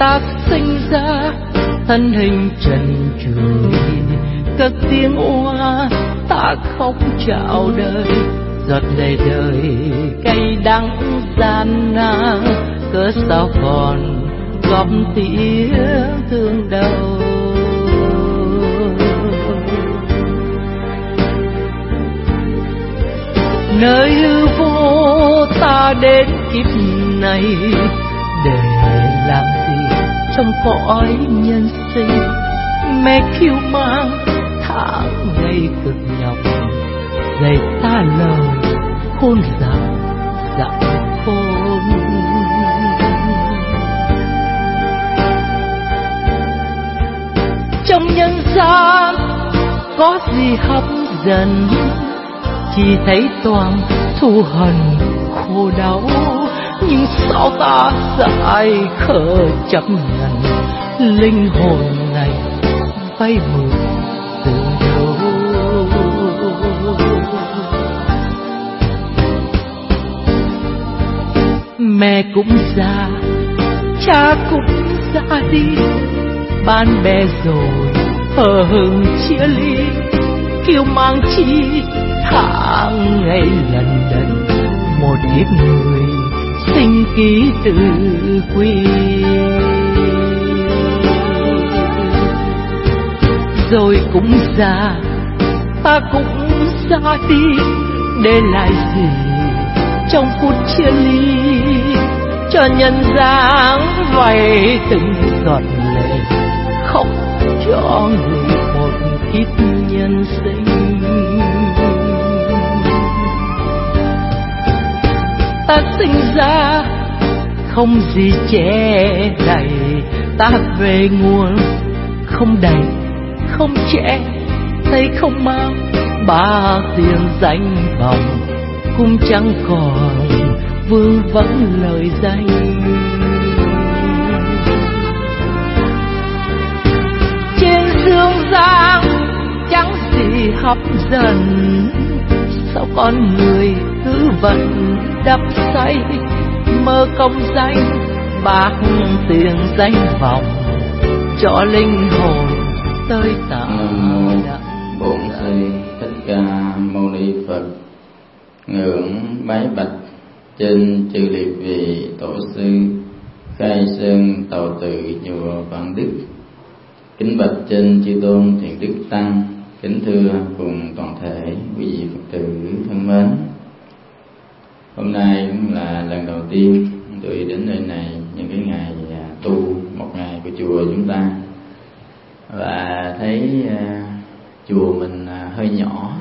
ta sinh ra thân hình trần trụi, cất tiếng oa ta khóc chào đời, giọt lệ đời cay đắng gian nan, cớ sao còn góp tiếng thương đau. Nơi hư vô ta đến kiếp này để làm gì trong cõi nhân sinh, mẹ kiêu mang tháng ngày cực nhọc, dạy ta lời khôn dạo dạo khôn. Trong nhân gian có gì hấp dẫn, chỉ thấy toàn thù hằn khổ đau, nhưng sao ta dại khờ chấp nhận linh hồn này vay mượn từ đâu. Mẹ cũng già, cha cũng ra đi, bạn bè rồi hờ hững chia ly, kiêu mang chi tháng ngày lần đần, một kiếp người sinh ký tự quy. Rồi cũng già, ta cũng ra đi, để lại gì trong phút chia ly, cho nhân gian vay từng giọt lệ, khóc cho người một kiếp nhân sinh. Ta sinh ra không gì che đậy, ta về nguồn không đầy không che, thấy không mang ba tiền danh vọng, cũng chẳng còn vương vấn lời danh. Trên dương gian chẳng gì hấp dẫn, sao con người cứ vẫn đắm say mơ công danh, bạc tiền danh vọng cho linh hồn tới tận Bổn Sư Thích Ca Mâu Ni Phật. Ngưỡng bái bạch trên chư liệt vị tổ sư Khai Sơn Tàu Tự chùa Vạn Đức. Kính bạch trên chư tôn thiện đức tăng. Kính thưa cùng toàn thể quý vị Phật tử thân mến. Hôm nay cũng là lần đầu tiên tôi đến nơi này, những cái ngày tu một ngày của chùa chúng ta, và thấy chùa mình hơi nhỏ.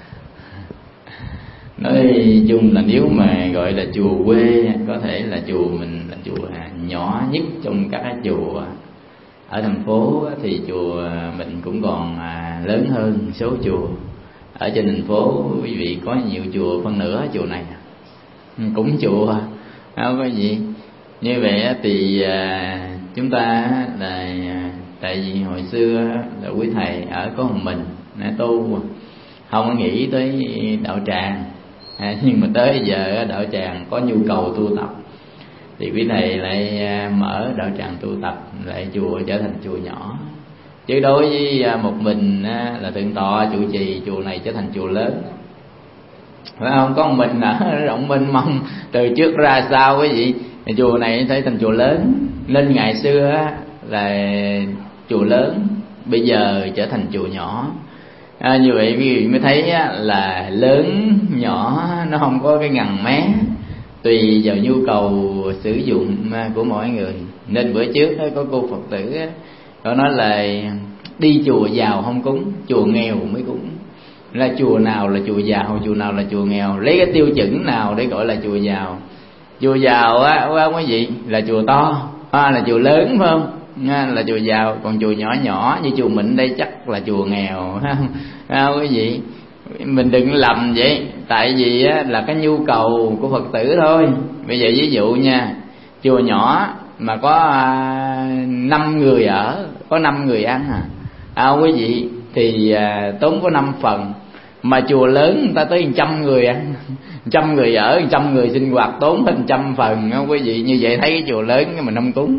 Nói chung là nếu mà gọi là chùa quê, có thể là chùa mình là chùa nhỏ nhất trong các chùa. Ở thành phố thì chùa mình cũng còn lớn hơn số chùa. Ở trên thành phố quý vị có nhiều chùa phân nửa chùa này cũng chùa, không có gì. Như vậy thì chúng ta là tại vì hồi xưa là quý thầy ở có một mình tu, không có nghĩ tới đạo tràng, nhưng mà tới giờ đạo tràng có nhu cầu tu tập thì quý thầy lại mở đạo tràng tu tập, lại chùa trở thành chùa nhỏ. Chứ đối với một mình là thượng tọa trụ trì, chùa này trở thành chùa lớn, phải không? Có một mình ở rộng mênh mông từ trước ra sau cái gì, chùa này thấy thành chùa lớn. Nên ngày xưa là chùa lớn, bây giờ trở thành chùa nhỏ. Như vậy quý vị mới thấy là lớn nhỏ nó không có cái ngần mé, tùy vào nhu cầu sử dụng của mỗi người. Nên bữa trước có cô Phật tử có nói là đi chùa giàu không cúng, chùa nghèo mới cúng. Là chùa nào là chùa giàu, chùa nào là chùa nghèo, lấy cái tiêu chuẩn nào để gọi là chùa giàu? Chùa giàu á không có gì là chùa to, là chùa lớn, phải không? Là chùa giàu. Còn chùa nhỏ nhỏ như chùa mình đây chắc là chùa nghèo, không có gì. Mình đừng lầm vậy, tại vì là cái nhu cầu của Phật tử thôi. Bây giờ ví dụ nha, chùa nhỏ mà có 5 người ở, có 5 người ăn quý vị, thì tốn có 5 phần. Mà chùa lớn người ta tới 100 người ăn, 100 người ở, 100 người sinh hoạt, tốn hết 100 phần, không quý vị. Như vậy thấy cái chùa lớn mà không cúng,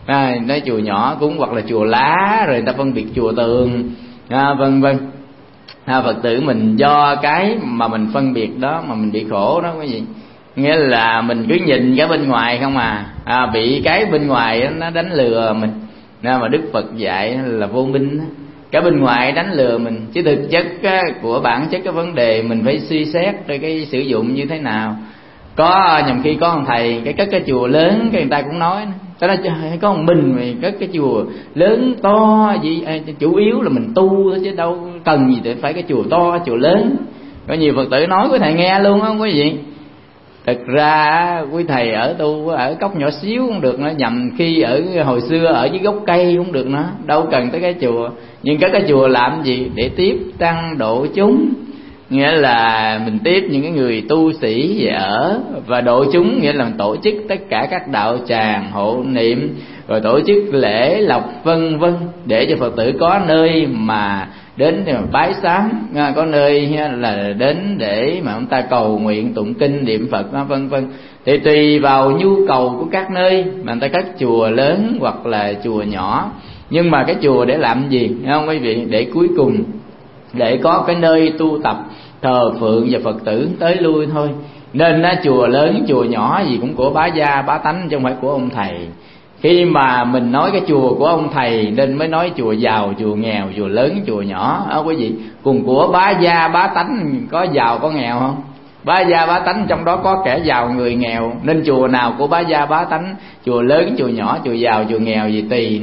nói chùa nhỏ cũng hoặc là chùa lá, rồi người ta phân biệt chùa tường, vân vân. Phật tử mình do cái mà mình phân biệt đó mà mình bị khổ đó quý vị. Nghĩa là mình cứ nhìn cái bên ngoài không bị cái bên ngoài nó đánh lừa mình. Mà Đức Phật dạy là vô minh, cái bên ngoài đánh lừa mình, chứ thực chất của bản chất cái vấn đề mình phải suy xét cái sử dụng như thế nào. Có nhầm khi có một thầy cái cất cái chùa lớn, cái người ta cũng nói ta nói có một mình mày cất cái chùa lớn to gì, chủ yếu là mình tu thôi chứ đâu cần gì để phải cái chùa to chùa lớn. Có nhiều Phật tử nói quý thầy nghe luôn không quý vị. Thực ra quý thầy ở tu ở cốc nhỏ xíu cũng được nữa, nhầm khi ở hồi xưa ở dưới gốc cây cũng được nữa, đâu cần tới cái chùa. Nhưng cái chùa làm gì? Để tiếp tăng độ chúng, nghĩa là mình tiếp những cái người tu sĩ về ở, và độ chúng nghĩa là mình tổ chức tất cả các đạo tràng hộ niệm, rồi tổ chức lễ lộc vân vân, để cho Phật tử có nơi mà đến để mà bái sám, có nơi là đến để mà ông ta cầu nguyện tụng kinh niệm Phật vân vân. Thì tùy vào nhu cầu của các nơi mà người ta cất chùa lớn hoặc là chùa nhỏ. Nhưng mà cái chùa để làm gì không quý vị? Để cuối cùng để có cái nơi tu tập thờ phượng và Phật tử tới lui thôi. Nên chùa lớn chùa nhỏ gì cũng của bá gia bá tánh chứ không phải của ông thầy. Khi mà mình nói cái chùa của ông thầy nên mới nói chùa giàu chùa nghèo, chùa lớn chùa nhỏ quý vị. Cùng của bá gia bá tánh có giàu có nghèo không? Bá gia bá tánh trong đó có kẻ giàu người nghèo, nên chùa nào của bá gia bá tánh, chùa lớn chùa nhỏ, chùa giàu chùa nghèo gì tùy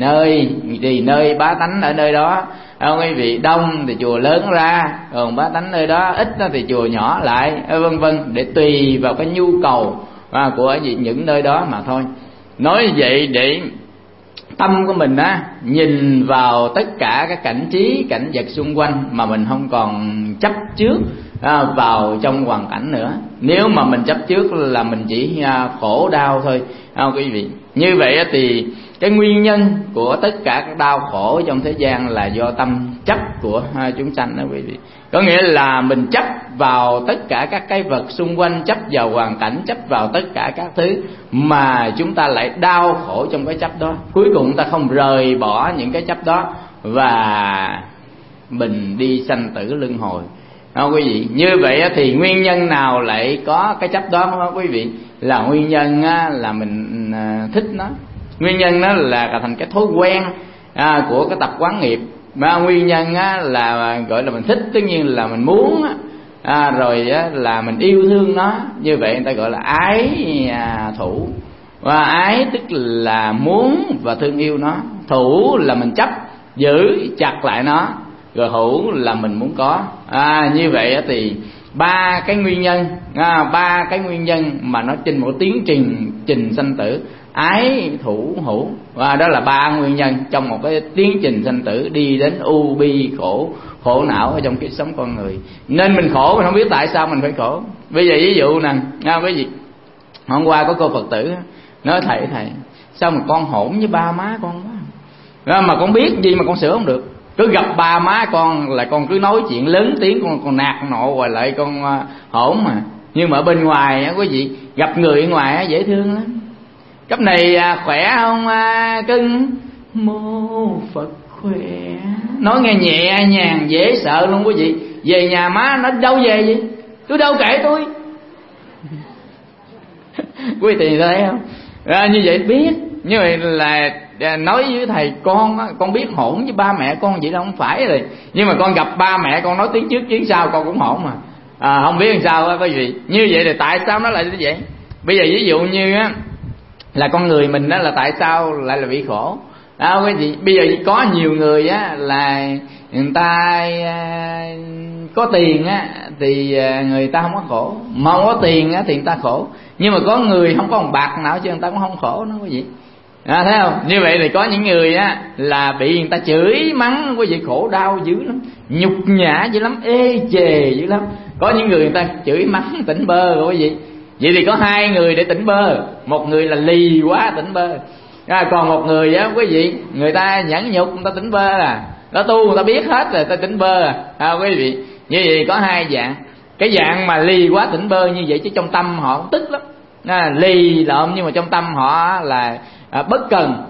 nơi bá tánh ở nơi đó. Quý vị đông thì chùa lớn ra, còn bá tánh nơi đó ít thì chùa nhỏ lại, vân vân, để tùy vào cái nhu cầu của những nơi đó mà thôi. Nói như vậy để tâm của mình nhìn vào tất cả các cảnh trí cảnh vật xung quanh mà mình không còn chấp trước vào trong hoàn cảnh nữa. Nếu mà mình chấp trước là mình chỉ khổ đau thôi quý vị. Như vậy thì cái nguyên nhân của tất cả các đau khổ trong thế gian là do tâm chấp của chúng sanh đó quý vị. Có nghĩa là mình chấp vào tất cả các cái vật xung quanh, chấp vào hoàn cảnh, chấp vào tất cả các thứ, mà chúng ta lại đau khổ trong cái chấp đó. Cuối cùng ta không rời bỏ những cái chấp đó và mình đi sanh tử luân hồi. Quý vị, như vậy thì nguyên nhân nào lại có cái chấp đó không quý vị? Là nguyên nhân là mình thích nó. Nguyên nhân đó là thành cái thói quen của cái tập quán nghiệp. Mà nguyên nhân là gọi là mình thích, tất nhiên là mình muốn, rồi là mình yêu thương nó. Như vậy người ta gọi là ái thủ. Và ái tức là muốn và thương yêu nó. Thủ là mình chấp giữ chặt lại nó, rồi hữu là mình muốn có. Như vậy thì ba cái nguyên nhân mà nó trên một tiến trình sanh tử: ái thủ hữu. Và đó là ba nguyên nhân trong một cái tiến trình sanh tử đi đến u bi khổ não ở trong kiếp sống con người. Nên mình khổ mình không biết tại sao mình phải khổ. Bây giờ ví dụ nè, quý vị, hôm qua có cô Phật tử nói thầy sao mà con hỗn với ba má con quá, mà con biết gì mà con sửa không được. Cứ gặp ba má con là con cứ nói chuyện lớn tiếng, con nạt nộ hoài lại, con hỗn mà. Nhưng mà ở bên ngoài quý vị, gặp người ở ngoài dễ thương lắm. Cấp này khỏe không cưng? Mô Phật khỏe. Nói nghe nhẹ nhàng dễ sợ luôn quý vị. Về nhà má nó đâu về gì? Tôi đâu kể tôi. Quý vị thấy không? Như vậy biết. Như vậy là nói với thầy con biết hỗn với ba mẹ con vậy đâu không phải rồi. Nhưng mà con gặp ba mẹ con nói tiếng trước tiếng sau con cũng hỗn mà. Không biết làm sao quý vị. Như vậy thì tại sao nó lại như vậy? Bây giờ ví dụ như là con người mình là tại sao lại là bị khổ? Quý vị, bây giờ có nhiều người là người ta có tiền thì người ta không có khổ, mà không có tiền thì người ta khổ. Nhưng mà có người không có một bạc nào chứ người ta cũng không khổ nữa quý vị. Thấy không? Như vậy thì có những người là bị người ta chửi mắng quý vị, khổ đau dữ lắm, nhục nhã dữ lắm, ê chề dữ lắm. Có những người ta chửi mắng tỉnh bơ rồi quý vị. Vậy thì có hai người để tỉnh bơ. Một người là lì quá tỉnh bơ, còn một người quý vị, người ta nhẫn nhục người ta tỉnh bơ nó tu người ta biết hết rồi ta tỉnh bơ quý vị. Như vậy có hai dạng. Cái dạng mà lì quá tỉnh bơ như vậy chứ trong tâm họ tức lắm, lì lợm nhưng mà trong tâm họ là bất cần,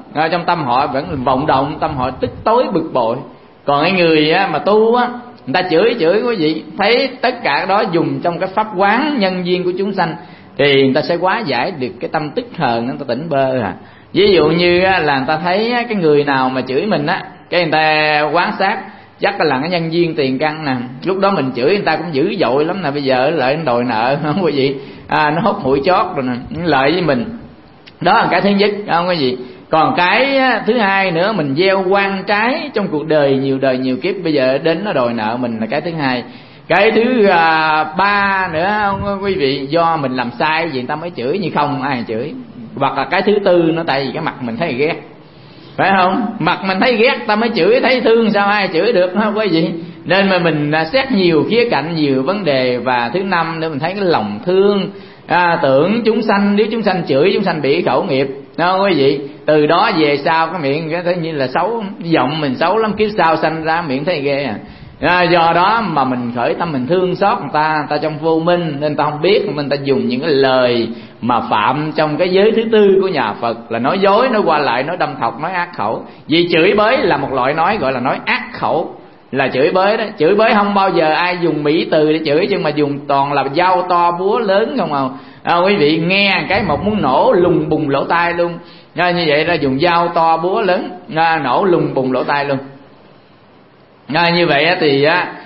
trong tâm họ vẫn vọng động, tâm họ tức tối bực bội. Còn cái người mà tu á, người ta chửi quý vị, thấy tất cả đó dùng trong cái pháp quán nhân duyên của chúng sanh thì người ta sẽ hóa giải được cái tâm tức hờn, người ta tỉnh bơ à. Ví dụ như là người ta thấy cái người nào mà chửi mình á, cái người ta quán sát chắc là cái nhân duyên tiền căn nè, lúc đó mình chửi người ta cũng dữ dội lắm nè, bây giờ lại đòi nợ không quý vị, nó hốt mũi chót rồi nè, lợi với mình. Đó là cái thứ nhất, không quý vị. Còn cái thứ hai nữa, mình gieo oan trái trong cuộc đời nhiều kiếp, bây giờ đến nó đòi nợ mình là cái thứ hai. Cái thứ ba nữa không quý vị, do mình làm sai gì người ta mới chửi, như không ai chửi. Hoặc là cái thứ tư nó tại vì cái mặt mình thấy ghét, phải không? Mặt mình thấy ghét ta mới chửi, thấy thương sao ai chửi được không quý vị. Nên mà mình xét nhiều khía cạnh, nhiều vấn đề. Và thứ năm nữa, mình thấy cái lòng thương tưởng chúng sanh, nếu chúng sanh chửi chúng sanh bị khẩu nghiệp, không quý vị. Từ đó về sau cái miệng cái như là xấu, giọng mình xấu lắm, kiếp sau sanh ra miệng thấy ghê à. Do đó mà mình khởi tâm mình thương xót người ta trong vô minh, nên ta không biết, nên ta dùng những cái lời mà phạm trong cái giới thứ tư của nhà Phật, là nói dối, nói qua lại, nói đâm thọc, nói ác khẩu. Vì chửi bới là một loại nói gọi là nói ác khẩu, là chửi bới đó. Chửi bới không bao giờ ai dùng mỹ từ để chửi, nhưng mà dùng toàn là dao to búa lớn không quý vị. Nghe cái một muốn nổ lùng bùng lỗ tai luôn. Như vậy ra dùng dao to búa lớn, nổ lùng bùng lỗ tai luôn. Như vậy thì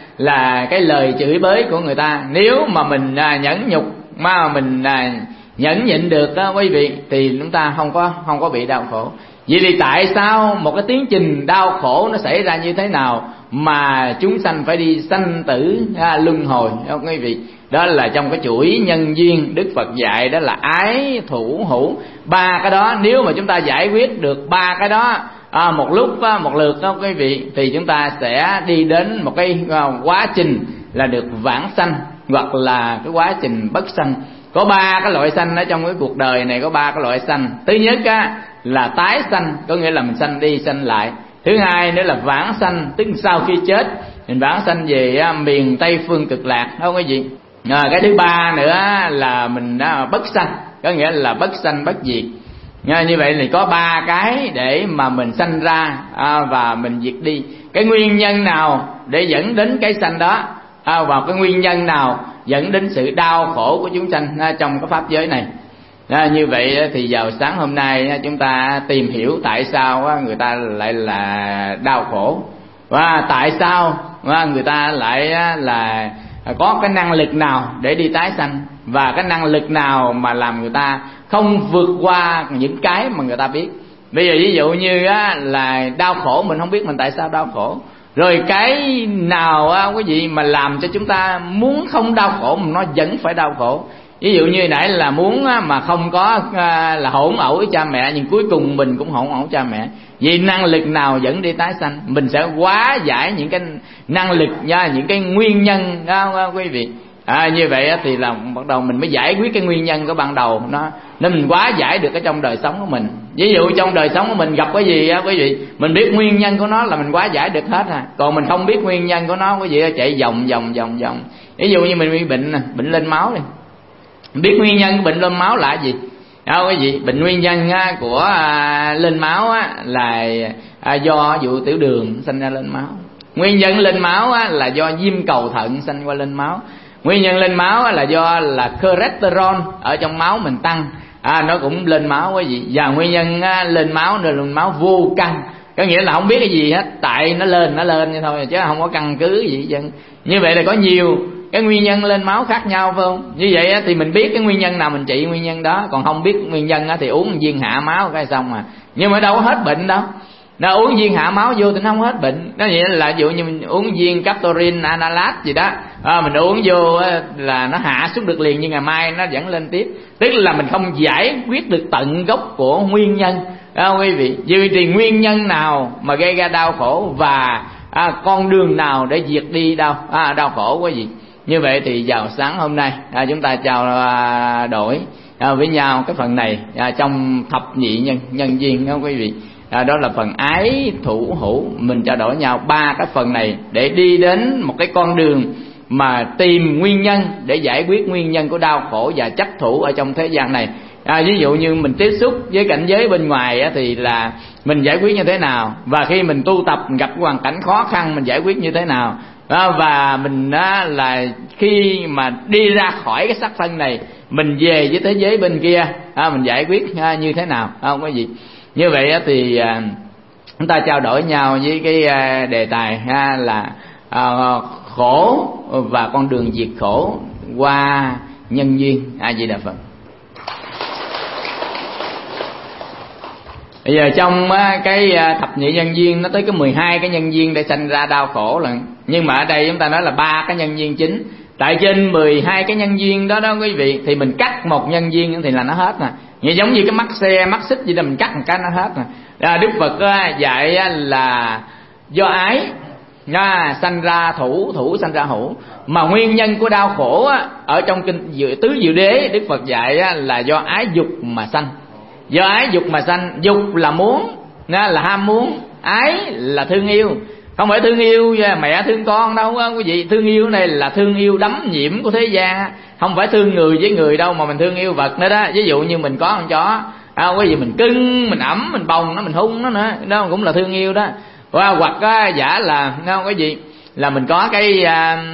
là cái lời chửi bới của người ta, nếu mà mình nhẫn nhục, mà mình nhẫn nhịn được đó quý vị, thì chúng ta không có bị đau khổ. Vậy thì tại sao một cái tiến trình đau khổ nó xảy ra như thế nào mà chúng sanh phải đi sanh tử luân hồi không quý vị? Đó là trong cái chuỗi nhân duyên Đức Phật dạy, đó là ái thủ hữu. Ba cái đó nếu mà chúng ta giải quyết được ba cái đó một lúc một lượt đó quý vị, thì chúng ta sẽ đi đến một cái quá trình là được vãng sanh, hoặc là cái quá trình bất sanh. Có ba cái loại sanh ở trong cái cuộc đời này, có ba cái loại sanh. Thứ nhất là tái sanh, có nghĩa là mình sanh đi sanh lại. Thứ hai nữa là vãng sanh, tức sau khi chết mình vãng sanh về miền Tây phương cực lạc, không quý vị. Cái thứ ba nữa là mình bất sanh, có nghĩa là bất sanh bất diệt. Như vậy thì có ba cái để mà mình sanh ra và mình diệt đi. Cái nguyên nhân nào để dẫn đến cái sanh đó, và cái nguyên nhân nào dẫn đến sự đau khổ của chúng sanh trong cái pháp giới này. Như vậy thì vào sáng hôm nay chúng ta tìm hiểu tại sao người ta lại là đau khổ, và tại sao người ta lại là có cái năng lực nào để đi tái sanh, và cái năng lực nào mà làm người ta không vượt qua những cái mà người ta biết. Bây giờ ví dụ như là đau khổ, mình không biết mình tại sao đau khổ. Rồi cái nào quý vị mà làm cho chúng ta muốn không đau khổ mà nó vẫn phải đau khổ. Ví dụ như nãy là muốn mà không có là hỗn ẩu với cha mẹ, nhưng cuối cùng mình cũng hỗn ẩu với cha mẹ. Vì năng lực nào dẫn đi tái sanh, mình sẽ hóa giải những cái năng lực nha, những cái nguyên nhân đó quý vị. Như vậy thì là bắt đầu mình mới giải quyết cái nguyên nhân của ban đầu nó, nên mình hóa giải được ở trong đời sống của mình. Ví dụ trong đời sống của mình gặp cái gì quý vị, mình biết nguyên nhân của nó là mình hóa giải được hết Còn mình không biết nguyên nhân của nó quý vị, chạy vòng. Ví dụ như mình bị bệnh lên máu đi, biết nguyên nhân của bệnh lên máu là gì quý vị? Bệnh nguyên nhân của lên máu là do vụ tiểu đường sinh ra lên máu. Nguyên nhân lên máu là do viêm cầu thận sinh qua lên máu. Nguyên nhân lên máu là do là cholesterol ở trong máu mình tăng, nó cũng lên máu quý vị. Và nguyên nhân lên máu là lên máu vô căn, có nghĩa là không biết cái gì hết, tại nó lên như thôi, chứ không có căn cứ gì hết. Như vậy là có nhiều cái nguyên nhân lên máu khác nhau, phải không? Như vậy thì mình biết cái nguyên nhân nào mình trị nguyên nhân đó, còn không biết nguyên nhân thì uống viên hạ máu cái xong nhưng mà đâu có hết bệnh đâu. Nó uống viên hạ máu vô thì nó không hết bệnh. Nó vậy là ví dụ như mình uống viên Captorin Analat gì đó, mình uống vô là nó hạ xuống được liền, nhưng ngày mai nó vẫn lên tiếp. Tức là mình không giải quyết được tận gốc của nguyên nhân quý vị. Vì thì nguyên nhân nào mà gây ra đau khổ, và con đường nào để diệt đi đau khổ quý vị. Như vậy thì vào sáng hôm nay chúng ta trao đổi với nhau cái phần này trong thập nhị nhân duyên đó quý vị. Đó là phần ái thủ hữu. Mình trao đổi nhau ba cái phần này để đi đến một cái con đường mà tìm nguyên nhân để giải quyết nguyên nhân của đau khổ và chấp thủ ở trong thế gian này. Ví dụ như mình tiếp xúc với cảnh giới bên ngoài thì là mình giải quyết như thế nào, và khi mình tu tập mình gặp hoàn cảnh khó khăn mình giải quyết như thế nào. Và mình là khi mà đi ra khỏi cái xác thân này, mình về với thế giới bên kia, mình giải quyết như thế nào, không có gì. Như vậy thì chúng ta trao đổi nhau với cái đề tài là khổ và con đường diệt khổ qua nhân duyên. A Di Đà Phật. Bây giờ trong cái thập nhị nhân duyên nó tới cái 12 cái nhân duyên để sanh ra đau khổ lần. Nhưng mà ở đây chúng ta nói là 3 cái nhân duyên chính. Tại trên 12 cái nhân duyên đó quý vị, thì mình cắt một nhân duyên thì là nó hết nè. Như giống như cái mắt xe, mắt xích gì đó, mình cắt một cái nó hết nè. Đức Phật dạy là do ái sanh ra thủ, thủ sanh ra hữu. Mà nguyên nhân của đau khổ ở trong kinh Tứ Diệu Đế, Đức Phật dạy là do ái dục mà sanh. Do ái dục mà sanh. Dục là muốn, là ham muốn. Ái là thương yêu. Không phải thương yêu mẹ thương con đâu quý vị. Thương yêu này là thương yêu đắm nhiễm của thế gian. Không phải thương người với người đâu, mà mình thương yêu vật nữa đó. Ví dụ như mình có con chó, quý vị mình cưng, mình ẩm, mình bồng nó, mình hung nó nữa, đó cũng là thương yêu đó. Hoặc giả là quý vị là mình có cái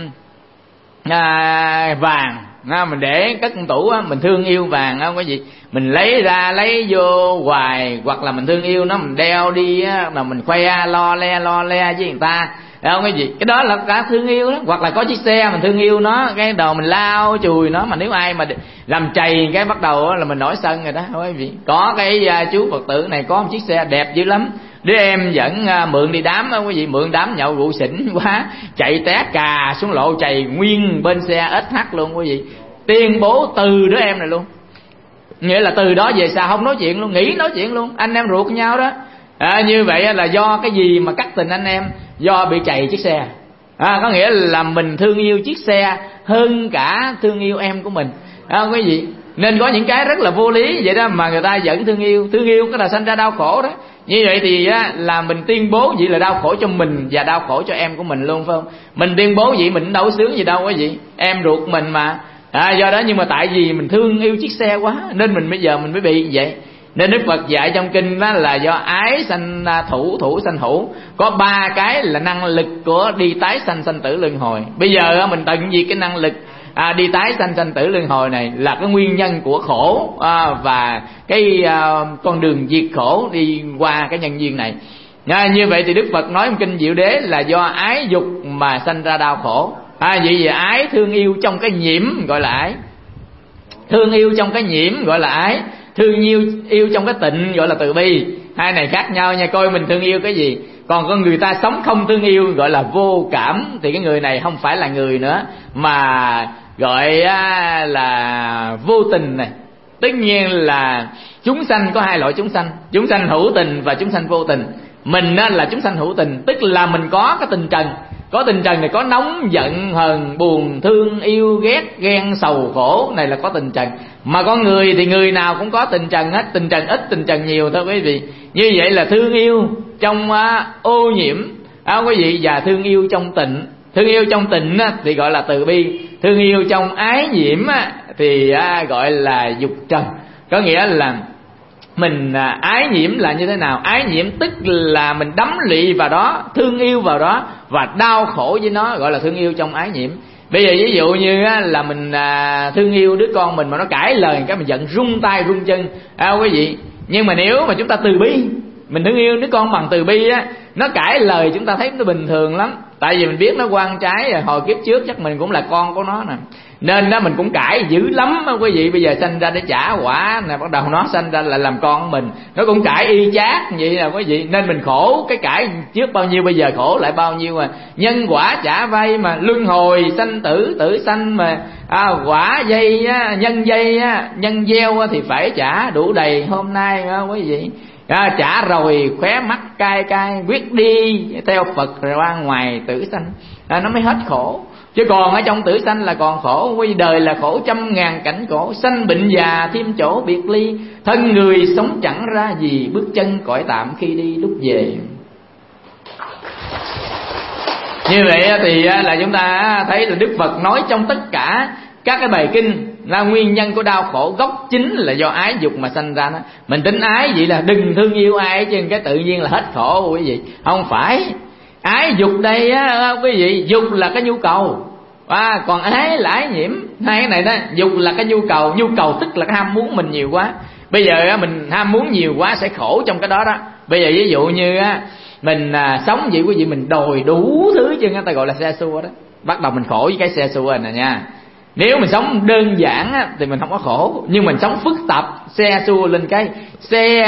vàng, mình để cất trong tủ, mình thương yêu vàng, quý vị mình lấy ra lấy vô hoài. Hoặc là mình thương yêu nó, mình đeo đi mà mình khoe lo le với người ta, không cái gì, cái đó là cả thương yêu đó. Hoặc là có chiếc xe mình thương yêu nó, cái đầu mình lao chùi nó, mà nếu ai mà làm chày cái bắt đầu là mình nổi sân rồi đó quý vị. Có cái chú Phật tử này có một chiếc xe đẹp dữ lắm, đứa em dẫn mượn đi đám quý vị, mượn đám nhậu rượu xỉn quá, chạy té cà xuống lộ chày nguyên bên xe SH luôn quý vị. Tuyên bố từ đứa em này luôn, nghĩa là từ đó về sau không nói chuyện luôn, nghỉ nói chuyện luôn, anh em ruột với nhau đó. Như vậy là do cái gì mà cắt tình anh em? Do bị chày chiếc xe. Có nghĩa là mình thương yêu chiếc xe hơn cả thương yêu em của mình, quý vị. Nên có những cái rất là vô lý vậy đó mà người ta vẫn thương yêu. Thương yêu cái là sanh ra đau khổ đó. Như vậy thì là mình tuyên bố vậy là đau khổ cho mình và đau khổ cho em của mình luôn, phải không? Mình tuyên bố vậy mình đâu có sướng gì đâu quý vị, em ruột mình mà. Do đó, nhưng mà tại vì mình thương yêu chiếc xe quá nên mình bây giờ mình mới bị vậy. Nên Đức Phật dạy trong kinh đó là do ái sanh thủ, thủ sanh hữu. Có 3 cái là năng lực của đi tái sanh sanh tử luân hồi. Bây giờ mình tận diệt cái năng lực đi tái sanh sanh tử luân hồi này là cái nguyên nhân của khổ, và cái con đường diệt khổ đi qua cái nhân duyên này. Như vậy thì Đức Phật nói trong kinh Diệu Đế là do ái dục mà sanh ra đau khổ. Vậy vì ái thương yêu trong cái nhiễm gọi là ái, thương yêu trong cái nhiễm gọi là ái, thương yêu trong cái tịnh gọi là từ bi. Hai này khác nhau nha, coi mình thương yêu cái gì. Còn con người ta sống không thương yêu gọi là vô cảm, thì cái người này không phải là người nữa, mà gọi là vô tình này. Tất nhiên là chúng sanh có 2 loại chúng sanh, chúng sanh hữu tình và chúng sanh vô tình. Mình là chúng sanh hữu tình, tức là mình có cái tình trần. Có tình trần này, có nóng giận hờn buồn thương yêu ghét ghen sầu khổ, này là có tình trần. Mà con người thì người nào cũng có tình trần hết, tình trần ít tình trần nhiều thôi quý vị. Như vậy là thương yêu trong ô nhiễm quý vị, và thương yêu trong tịnh. Thương yêu trong tịnh thì gọi là từ bi, thương yêu trong ái nhiễm thì gọi là dục trần. Có nghĩa là mình ái nhiễm là như thế nào? Ái nhiễm tức là mình đắm lụy vào đó, thương yêu vào đó và đau khổ với nó, gọi là thương yêu trong ái nhiễm. Bây giờ ví dụ như là mình thương yêu đứa con mình mà nó cãi lời cái mình giận run tay run chân, quý vị. Nhưng mà nếu mà chúng ta từ bi, mình thương yêu đứa con bằng từ bi nó cãi lời chúng ta thấy nó bình thường lắm. Tại vì mình biết nó quan trái, hồi kiếp trước chắc mình cũng là con của nó nè, nên đó mình cũng cãi dữ lắm quý vị. Bây giờ sanh ra để trả quả nè, bắt đầu nó sanh ra lại làm con của mình, nó cũng cãi y chát vậy nè quý vị. Nên mình khổ, cái cãi trước bao nhiêu bây giờ khổ lại bao nhiêu mà. Nhân quả trả vay mà, luân hồi sanh tử, tử sanh mà, quả dây nhân dây nhân gieo thì phải trả đủ đầy hôm nay quý vị. Trả rồi khóe mắt cay cay, quyết đi theo Phật rồi ra ngoài tử sanh, nó mới hết khổ. Chứ còn ở trong tử sanh là còn khổ. Vì đời là khổ trăm ngàn cảnh khổ, sanh bệnh già thêm chỗ biệt ly, thân người sống chẳng ra gì, bước chân cõi tạm khi đi lúc về. Như vậy thì là chúng ta thấy là Đức Phật nói trong tất cả các cái bài kinh là nguyên nhân của đau khổ gốc chính là do ái dục mà sanh ra đó. Mình tính ái vậy là đừng thương yêu ai chứ cái tự nhiên là hết khổ quý vị. Không phải. Ái dục đây á quý vị, dục là cái nhu cầu, còn ái là ái nhiễm. Hai cái này đó, dục là cái nhu cầu tức là cái ham muốn mình nhiều quá. Bây giờ mình ham muốn nhiều quá sẽ khổ trong cái đó đó. Bây giờ ví dụ như mình sống vậy quý vị, mình đòi đủ thứ chứ người ta gọi là xe xua đó. Bắt đầu mình khổ với cái xe xua này nha. Nếu mình sống đơn giản thì mình không có khổ, nhưng mình sống phức tạp, xe xua lên cái xe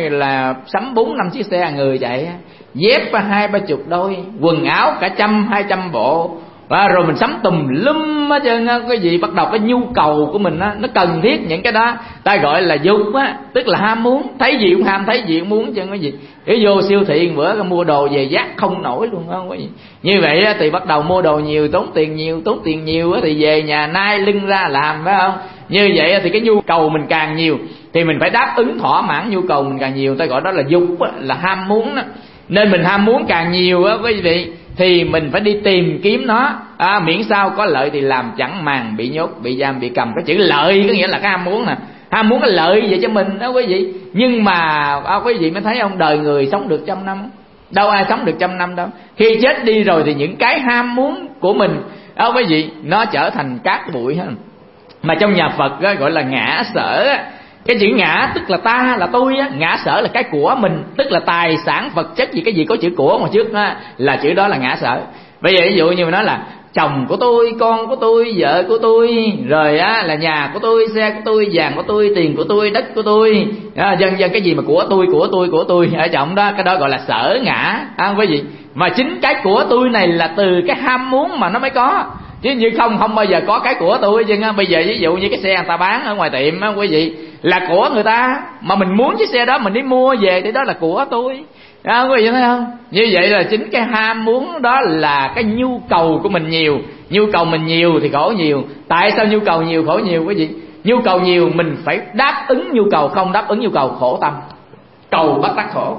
là sắm 4-5 chiếc xe người chạy, dép 20-30 đôi, quần áo cả 100-200 bộ, rồi mình sắm tùm lum hết trơn cái gì. Bắt đầu cái nhu cầu của mình nó cần thiết những cái đó, ta gọi là dục tức là ham muốn, thấy gì cũng ham, thấy gì cũng muốn chứ cái gì. Cái vô siêu thị bữa mua đồ về dắt không nổi luôn không có gì. Như vậy thì bắt đầu mua đồ nhiều, tốn tiền nhiều thì về nhà nai lưng ra làm, phải không? Như vậy thì cái nhu cầu mình càng nhiều thì mình phải đáp ứng thỏa mãn nhu cầu mình càng nhiều, ta gọi đó là dục, là ham muốn đó. Nên mình ham muốn càng nhiều quý vị thì mình phải đi tìm kiếm nó, miễn sao có lợi thì làm, chẳng màng bị nhốt, bị giam, bị cầm. Cái chữ lợi có nghĩa là cái ham muốn nè, ham muốn cái lợi vậy cho mình đó quý vị. Nhưng mà quý vị mới thấy không, đời người sống được 100 năm, đâu ai sống được 100 năm đâu. Khi chết đi rồi thì những cái ham muốn của mình quý vị nó trở thành cát bụi hết. Mà trong nhà Phật gọi là ngã sở. Cái chữ ngã tức là ta, là tôi á, ngã sở là cái của mình, tức là tài sản vật chất gì, cái gì có chữ của mà trước là chữ đó là ngã sở. Bây giờ ví dụ như mình nói là chồng của tôi, con của tôi, vợ của tôi, rồi là nhà của tôi, xe của tôi, vàng của tôi, tiền của tôi, đất của tôi, dần dần cái gì mà của tôi ở trọng đó, cái đó gọi là sở ngã quý vị. Mà chính cái của tôi này là từ cái ham muốn mà nó mới có, chứ như không bao giờ có cái của tôi chứ. Bây giờ ví dụ như cái xe người ta bán ở ngoài tiệm quý vị là của người ta, mà mình muốn chiếc xe đó mình đi mua về thì đó là của tôi. Quý vị thấy không? Như vậy là chính cái ham muốn đó là cái nhu cầu của mình nhiều. Nhu cầu mình nhiều thì khổ nhiều. Tại sao nhu cầu nhiều khổ nhiều quý vị? Nhu cầu nhiều mình phải đáp ứng nhu cầu, không đáp ứng nhu cầu khổ tâm, cầu bất đắc khổ.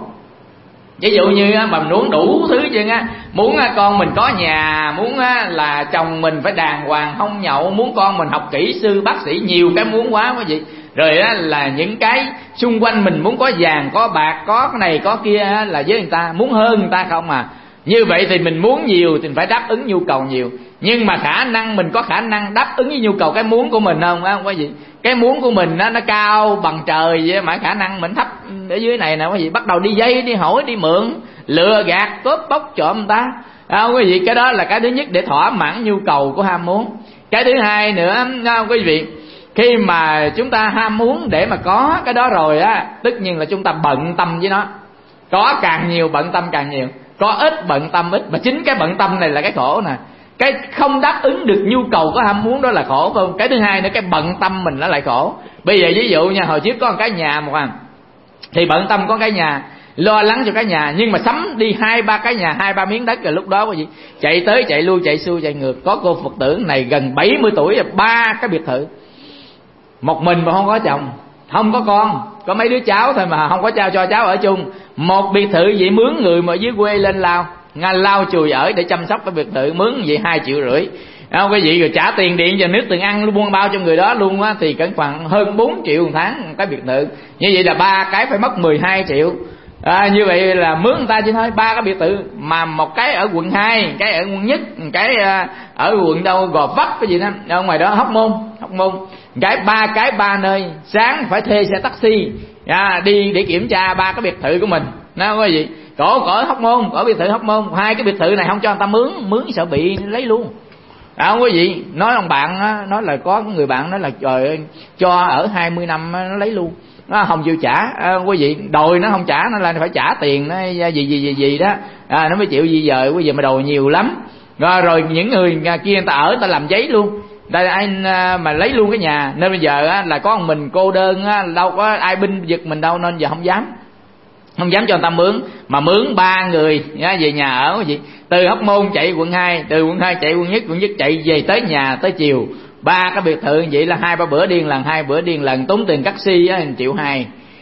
Ví dụ như mà mình muốn đủ thứ chứ muốn con mình có nhà, muốn là chồng mình phải đàng hoàng không nhậu, muốn con mình học kỹ sư bác sĩ, nhiều cái muốn quá quý vị. Rồi là những cái xung quanh mình muốn có vàng, có bạc, có cái này có kia là với người ta, muốn hơn người ta không à. Như vậy thì mình muốn nhiều thì mình phải đáp ứng nhu cầu nhiều. Nhưng mà khả năng mình có khả năng đáp ứng với nhu cầu cái muốn của mình không quý vị? Cái muốn của mình nó cao bằng trời vậy mà khả năng mình thấp ở dưới này nè quý vị. Bắt đầu đi dây, đi hỏi, đi mượn, lừa gạt, cướp bóc, trộm người ta quý vị. Cái đó là cái thứ nhất để thỏa mãn nhu cầu của ham muốn. Cái thứ hai nữa quý vị, khi mà chúng ta ham muốn để mà có cái đó rồi tất nhiên là chúng ta bận tâm với nó. Có càng nhiều bận tâm càng nhiều, có ít bận tâm ít. Mà chính cái bận tâm này là cái khổ nè. Cái không đáp ứng được nhu cầu của ham muốn đó là khổ, phải không? Cái thứ hai nữa, cái bận tâm mình nó lại khổ. Bây giờ ví dụ nha, hồi trước có một cái nhà mà thì bận tâm có cái nhà, lo lắng cho cái nhà, nhưng mà sắm đi 2-3 cái nhà, 2-3 miếng đất rồi lúc đó có gì chạy tới chạy lui, chạy xuôi chạy ngược. Có cô Phật tử này gần 70 tuổi rồi, 3 cái biệt thự, một mình mà không có chồng, không có con, có mấy đứa cháu thôi mà không có cho cháu ở chung. Một biệt thự vậy mướn người mà dưới quê lên lau chùi ở để chăm sóc cái biệt thự, mướn vậy 2,5 triệu. Quý vị, rồi trả tiền điện cho nước tiền ăn luôn, buôn bao cho người đó luôn thì cỡ khoảng hơn 4 triệu một tháng cái biệt thự. Như vậy là 3 cái phải mất 12 triệu. Như vậy là mướn người ta chứ thôi, 3 cái biệt thự, mà một cái ở quận 2, cái ở quận Nhất, cái ở quận đâu Gò Vấp cái gì đó, ở ngoài đó Hóc Môn, cái 3 nơi. Sáng phải thuê xe taxi đi để kiểm tra 3 cái biệt thự của mình nó có gì. Cổ Hóc Môn, ở biệt thự Hóc Môn, 2 cái biệt thự này không cho người ta mướn sợ bị lấy luôn. Quý vị, nói ông bạn nói là có người bạn nói là trời ơi, cho ở 20 năm nó lấy luôn, nó không chịu trả. Quý vị, đòi nó không trả, nó là phải trả tiền nó gì đó nó mới chịu di dời. Quý vị mà đòi nhiều lắm. Rồi những người kia người ta ở, người ta làm giấy luôn, đây anh mà lấy luôn cái nhà. Nên bây giờ là có một mình cô đơn, đâu có ai binh vực mình đâu, nên giờ không dám cho người ta mướn. Mà mướn 3 người về nhà ở cái gì, từ Hóc Môn chạy quận 2, từ quận 2 chạy quận Nhất chạy về tới nhà tới chiều. 3 cái biệt thự vậy là 2-3 bữa điên lần, 2 bữa điên lần, tốn tiền taxi 1,2 triệu.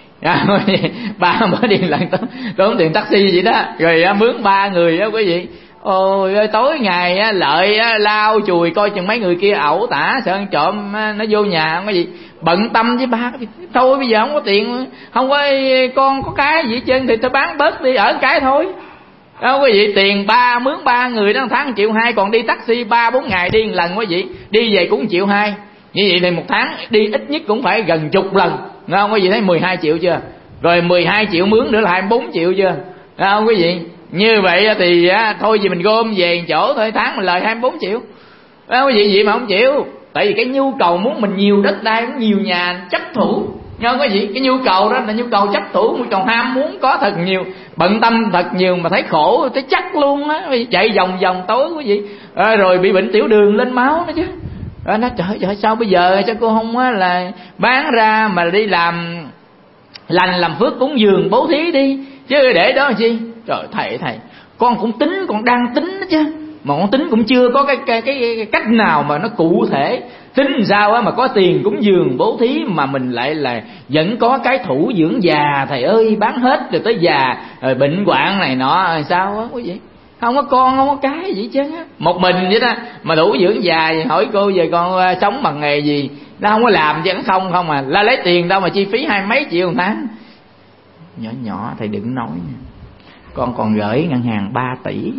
3 bữa điên lần tốn tiền taxi vậy đó. Rồi mướn 3 người quý vị, Ôi ơi, tối ngày á, Lợi á, lau chùi coi chừng mấy người kia ẩu tả sợ ăn trộm nó vô nhà không có gì, bận tâm với ba. Thôi bây giờ không có tiền, không có con có cái gì hết trơn thì tôi bán bớt đi ở cái thôi. Đó quý vị, tiền mướn 3 người đó tháng 1,2 triệu, còn đi taxi 3-4 ngày đi một lần quý vị, đi về cũng 1,2 triệu. Như vậy thì một tháng đi ít nhất cũng phải gần chục lần, nghe không quý vị? Thấy 12 triệu chưa? Rồi 12 triệu mướn nữa là 24 triệu chưa? Nghe không quý vị? Như vậy thì thôi vì mình gom về chỗ thôi, tháng mình lời 24 triệu. Nghe quý vị? Vậy mà không chịu, tại vì cái nhu cầu muốn mình nhiều đất đai, nhiều nhà, chấp thủ. Nghe quý vị? Cái nhu cầu đó là nhu cầu chấp thủ, nhu cầu ham muốn có thật nhiều, bận tâm thật nhiều mà thấy khổ thấy chắc luôn á. Chạy vòng vòng tối quý vị, rồi bị bệnh tiểu đường lên máu đó chứ. Nó trời ơi, sao bây giờ sao cô không á là bán ra mà đi làm lành làm phước cúng dường bố thí đi chứ để đó làm chi? Trời thầy con cũng tính, con đang tính đó chứ, mà con tính cũng chưa có cái cách nào mà nó cụ thể. Tính sao á mà có tiền cúng dường bố thí mà mình lại là vẫn có cái thủ dưỡng già, thầy ơi, bán hết rồi tới già rồi bệnh hoạn này nọ sao á quý vị? Không có con không có cái gì chứ á, một mình vậy đó mà đủ dưỡng già. Hỏi cô giờ con sống bằng nghề gì? Nó không có làm chứ không à, la lấy tiền đâu mà chi phí 20 mấy triệu một tháng. Nhỏ thầy đừng nói nha, con còn gửi ngân hàng 3 tỷ.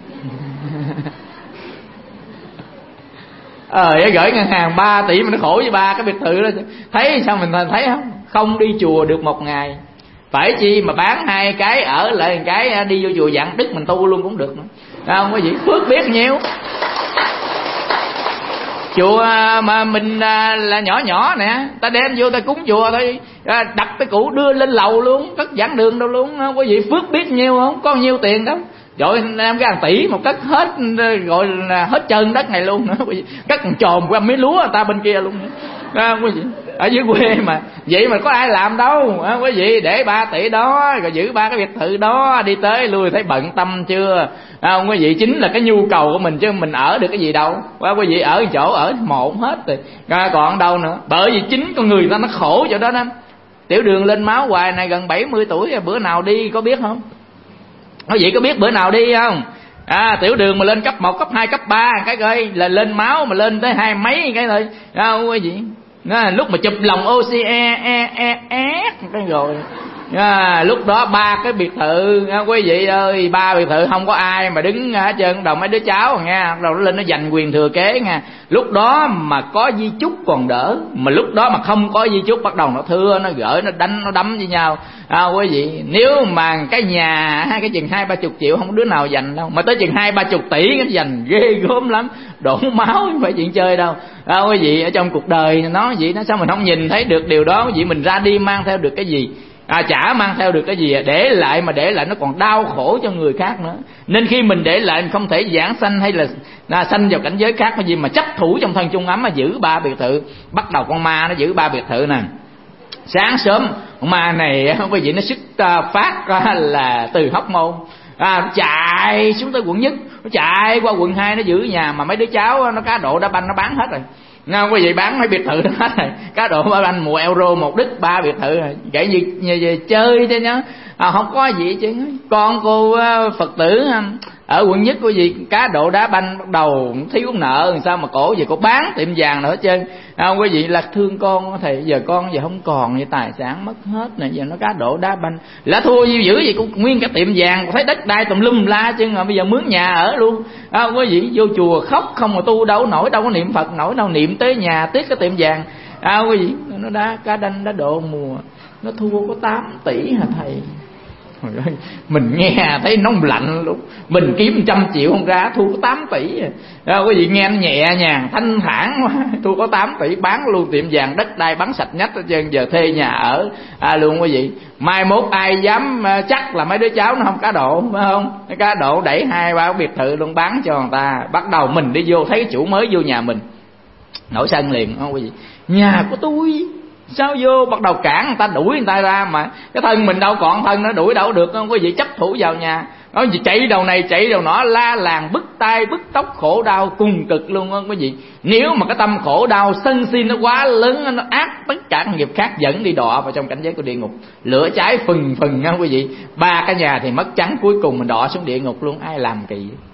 Gửi ngân hàng 3 tỷ mà nó khổ với 3 cái biệt thự đó. Thấy sao mình thấy không? Không đi chùa được một ngày, phải chi mà bán 2 cái ở lại 1 cái đi vô chùa dặn đức mình tu luôn cũng được nữa. Không có gì phước biết nhiêu. Chùa mà mình là nhỏ nè, ta đem vô ta cúng chùa thôi, đặt cái cũ đưa lên lầu luôn, cất giảng đường đâu luôn. Không có gì phước biết nhiêu, không có nhiêu tiền đâu. Rồi em cái 1 tỷ một cất hết, gọi là hết trơn đất này luôn nữa. Cất còn trồn qua mấy lúa người ta bên kia luôn nữa. Quý vị, ở dưới quê mà vậy mà có ai làm đâu. Quý vị để 3 tỷ đó rồi giữ 3 cái biệt thự đó, đi tới lui thấy bận tâm chưa? Quý vị, chính là cái nhu cầu của mình chứ mình ở được cái gì đâu. Quý vị ở chỗ ở mộ hết rồi, còn đâu nữa. Bởi vì chính con người ta nó khổ chỗ đó đó. Tiểu đường lên máu hoài này, gần 70 tuổi rồi, bữa nào đi có biết không? Quý vị có biết bữa nào đi không? Tiểu đường mà lên cấp 1, cấp 2, cấp 3 cái coi là lên máu mà lên tới 20 mấy cái thôi. Quý vị, lúc mà chụp lòng oxy cái rồi lúc đó 3 cái biệt thự. Quý vị ơi, 3 biệt thự không có ai mà đứng hết trơn. Đầu mấy đứa cháu nha, đầu nó lên nó giành quyền thừa kế nha. Lúc đó mà có di chúc còn đỡ, mà lúc đó mà không có di chúc bắt đầu nó thưa, nó gửi, nó đánh, nó đấm với nhau. Quý vị, nếu mà cái nhà cái chừng 20-30 triệu không có đứa nào giành đâu, mà tới chừng 20-30 tỷ nó giành ghê gớm lắm, đổ máu không phải chuyện chơi đâu. Quý vị, ở trong cuộc đời nó vậy đó, sao mình không nhìn thấy được điều đó? Quý vị, mình ra đi mang theo được cái gì? Chả mang theo được cái gì, để lại nó còn đau khổ cho người khác nữa. Nên khi mình để lại mình không thể giảng sanh hay là sanh vào cảnh giới khác, cái gì mà chấp thủ trong thân chung ấm mà giữ 3 biệt thự. Bắt đầu con ma nó giữ 3 biệt thự nè. Sáng sớm con ma này quý vị nó xuất phát ra là từ Hóc Môn, nó chạy xuống tới quận Nhất, nó chạy qua quận 2 nó giữ nhà. Mà mấy đứa cháu nó cá độ đá banh nó bán hết rồi. Quý vị, bán mấy biệt thự đó hết rồi. Cá độ đá banh mùa Euro 1 đích 3 biệt thự rồi. Kể như chơi thế nhá, không có gì chứ. Con cô Phật tử ở quận Nhất quý vị, cá độ đá banh bắt đầu thiếu nợ, sao mà cổ về cổ bán tiệm vàng nữa hết trơn. Quý vị, là thương con thầy, giờ con giờ không còn, vậy tài sản mất hết nè, giờ nó cá độ đá banh là thua dữ dữ vậy, cũng nguyên cả tiệm vàng, thấy đất đai tùm lum la chứ, mà bây giờ mướn nhà ở luôn. Quý vị, vô chùa khóc không mà tu đâu nổi, đâu có niệm Phật nổi đâu, niệm tới nhà tiếc cái tiệm vàng. Quý vị, nó cá đanh đá độ mùa nó thua có 8 tỷ hả thầy? Mình nghe thấy nóng lạnh luôn. Mình kiếm 100 triệu không ra, thua có 8 tỷ. Quý vị nghe nó nhẹ nhàng thanh thản quá, thua có 8 tỷ bán luôn tiệm vàng, đất đai bán sạch nhách hết trơn, giờ thuê nhà ở luôn. Quý vị, mai mốt ai dám chắc là mấy đứa cháu nó không cá độ, phải không? Cá độ đẩy 2-3 biệt thự luôn bán cho người ta. Bắt đầu mình đi vô thấy chủ mới vô nhà mình nổi sân liền, không quý vị? Nhà của tôi sao vô, bắt đầu cản người ta, đuổi người ta ra, mà cái thân mình đâu còn thân, nó đuổi đâu được, không quý vị? Chấp thủ vào nhà, nó chạy đầu này chạy đầu nọ, la làng bứt tai bứt tóc, khổ đau cùng cực luôn á quý vị. Nếu mà cái tâm khổ đau sân si nó quá lớn, nó ác tất cả nghiệp khác, dẫn đi đọa vào trong cảnh giới của địa ngục, lửa cháy phừng phừng nha quý vị. 3 cái nhà thì mất trắng, cuối cùng mình đọa xuống địa ngục luôn. Ai làm kỳ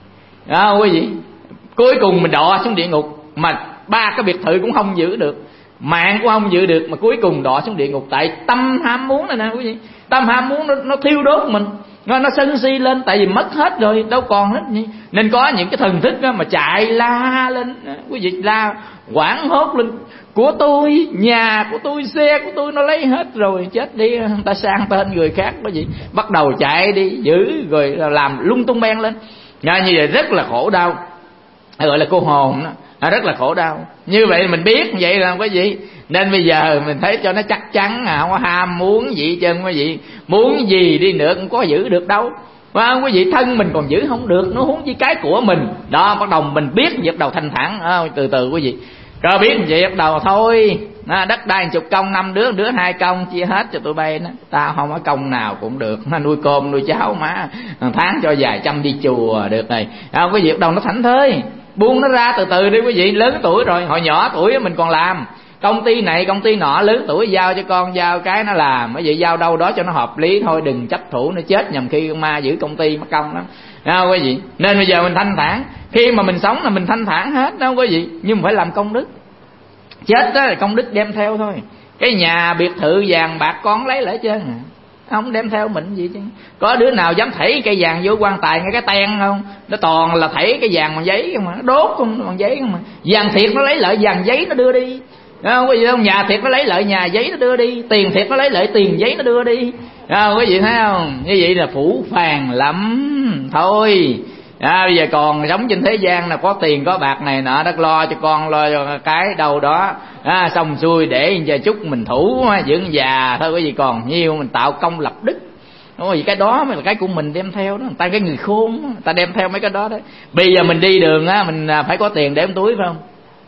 quý vị. Cuối cùng mình đọa xuống địa ngục, mà 3 cái biệt thự cũng không giữ được, mạng cũng không giữ được, mà cuối cùng đọa xuống địa ngục tại tâm ham muốn này nè quý vị. Tâm ham muốn nó thiêu đốt mình, nó sân si lên, tại vì mất hết rồi, đâu còn hết. Nên có những cái thần thức mà chạy la lên quý vị, la hoảng hốt lên: của tôi, nhà của tôi, xe của tôi nó lấy hết rồi, chết đi, người ta sang tên người khác quý vị. Bắt đầu chạy đi giữ rồi làm lung tung beng lên. Như vậy rất là khổ đau, gọi là cô hồn đó. Rất là khổ đau. Như vậy mình biết vậy là quý vị. Nên bây giờ mình thấy cho nó chắc chắn, không có ham muốn gì chứ quý vị. Muốn gì đi nữa cũng có giữ được đâu, phải không quý vị? Thân mình còn giữ không được, nó huống chi cái của mình. Đó, bắt đầu mình biết, bắt đầu thanh thản. Từ từ quý vị, rồi biết vậy bắt đầu thôi. Đất đai 10 công, 5 đứa 2 công, chia hết cho tụi bay đó. Tao không có công nào cũng được, nuôi cơm nuôi cháu má, tháng cho vài trăm đi chùa được này. Quý vị bắt đầu nó thảnh thơi, buông nó ra từ từ đi quý vị. Lớn tuổi rồi, hồi nhỏ tuổi mình còn làm công ty này công ty nọ, lớn tuổi giao cho con, giao cái nó làm. Bởi vậy giao đâu đó cho nó hợp lý thôi, đừng chấp thủ nó chết nhầm khi con ma giữ công ty mất công lắm, quý vị. Nên bây giờ mình thanh thản, khi mà mình sống là mình thanh thản hết đó quý vị. Nhưng mà phải làm công đức, chết đó là công đức đem theo thôi. Cái nhà biệt thự vàng bạc con lấy lại trơn không đem theo mình gì chứ. Có đứa nào dám thảy cây vàng vô quan tài ngay cái ten không? Nó toàn là thảy cái vàng bằng giấy không mà, nó đốt không bằng giấy không mà. Vàng thiệt nó lấy lợi vàng giấy nó đưa đi, không quý vị không? Nhà thiệt nó lấy lợi nhà giấy nó đưa đi, tiền thiệt nó lấy lợi tiền giấy nó đưa đi, quý vị thấy không? Như vậy là phủ phàng lắm thôi. Bây giờ còn sống trên thế gian là có tiền có bạc này nọ, đất lo cho con, lo cho cái đâu đó, xong xuôi để giờ chúc mình thủ dưỡng già thôi quý vị. Còn nhiêu mình tạo công lập đức, đúng không? Cái đó mới là cái của mình đem theo đó. Người ta cái người khôn, người ta đem theo mấy cái đó đấy. Bây giờ mình đi đường mình phải có tiền để trong túi, phải không?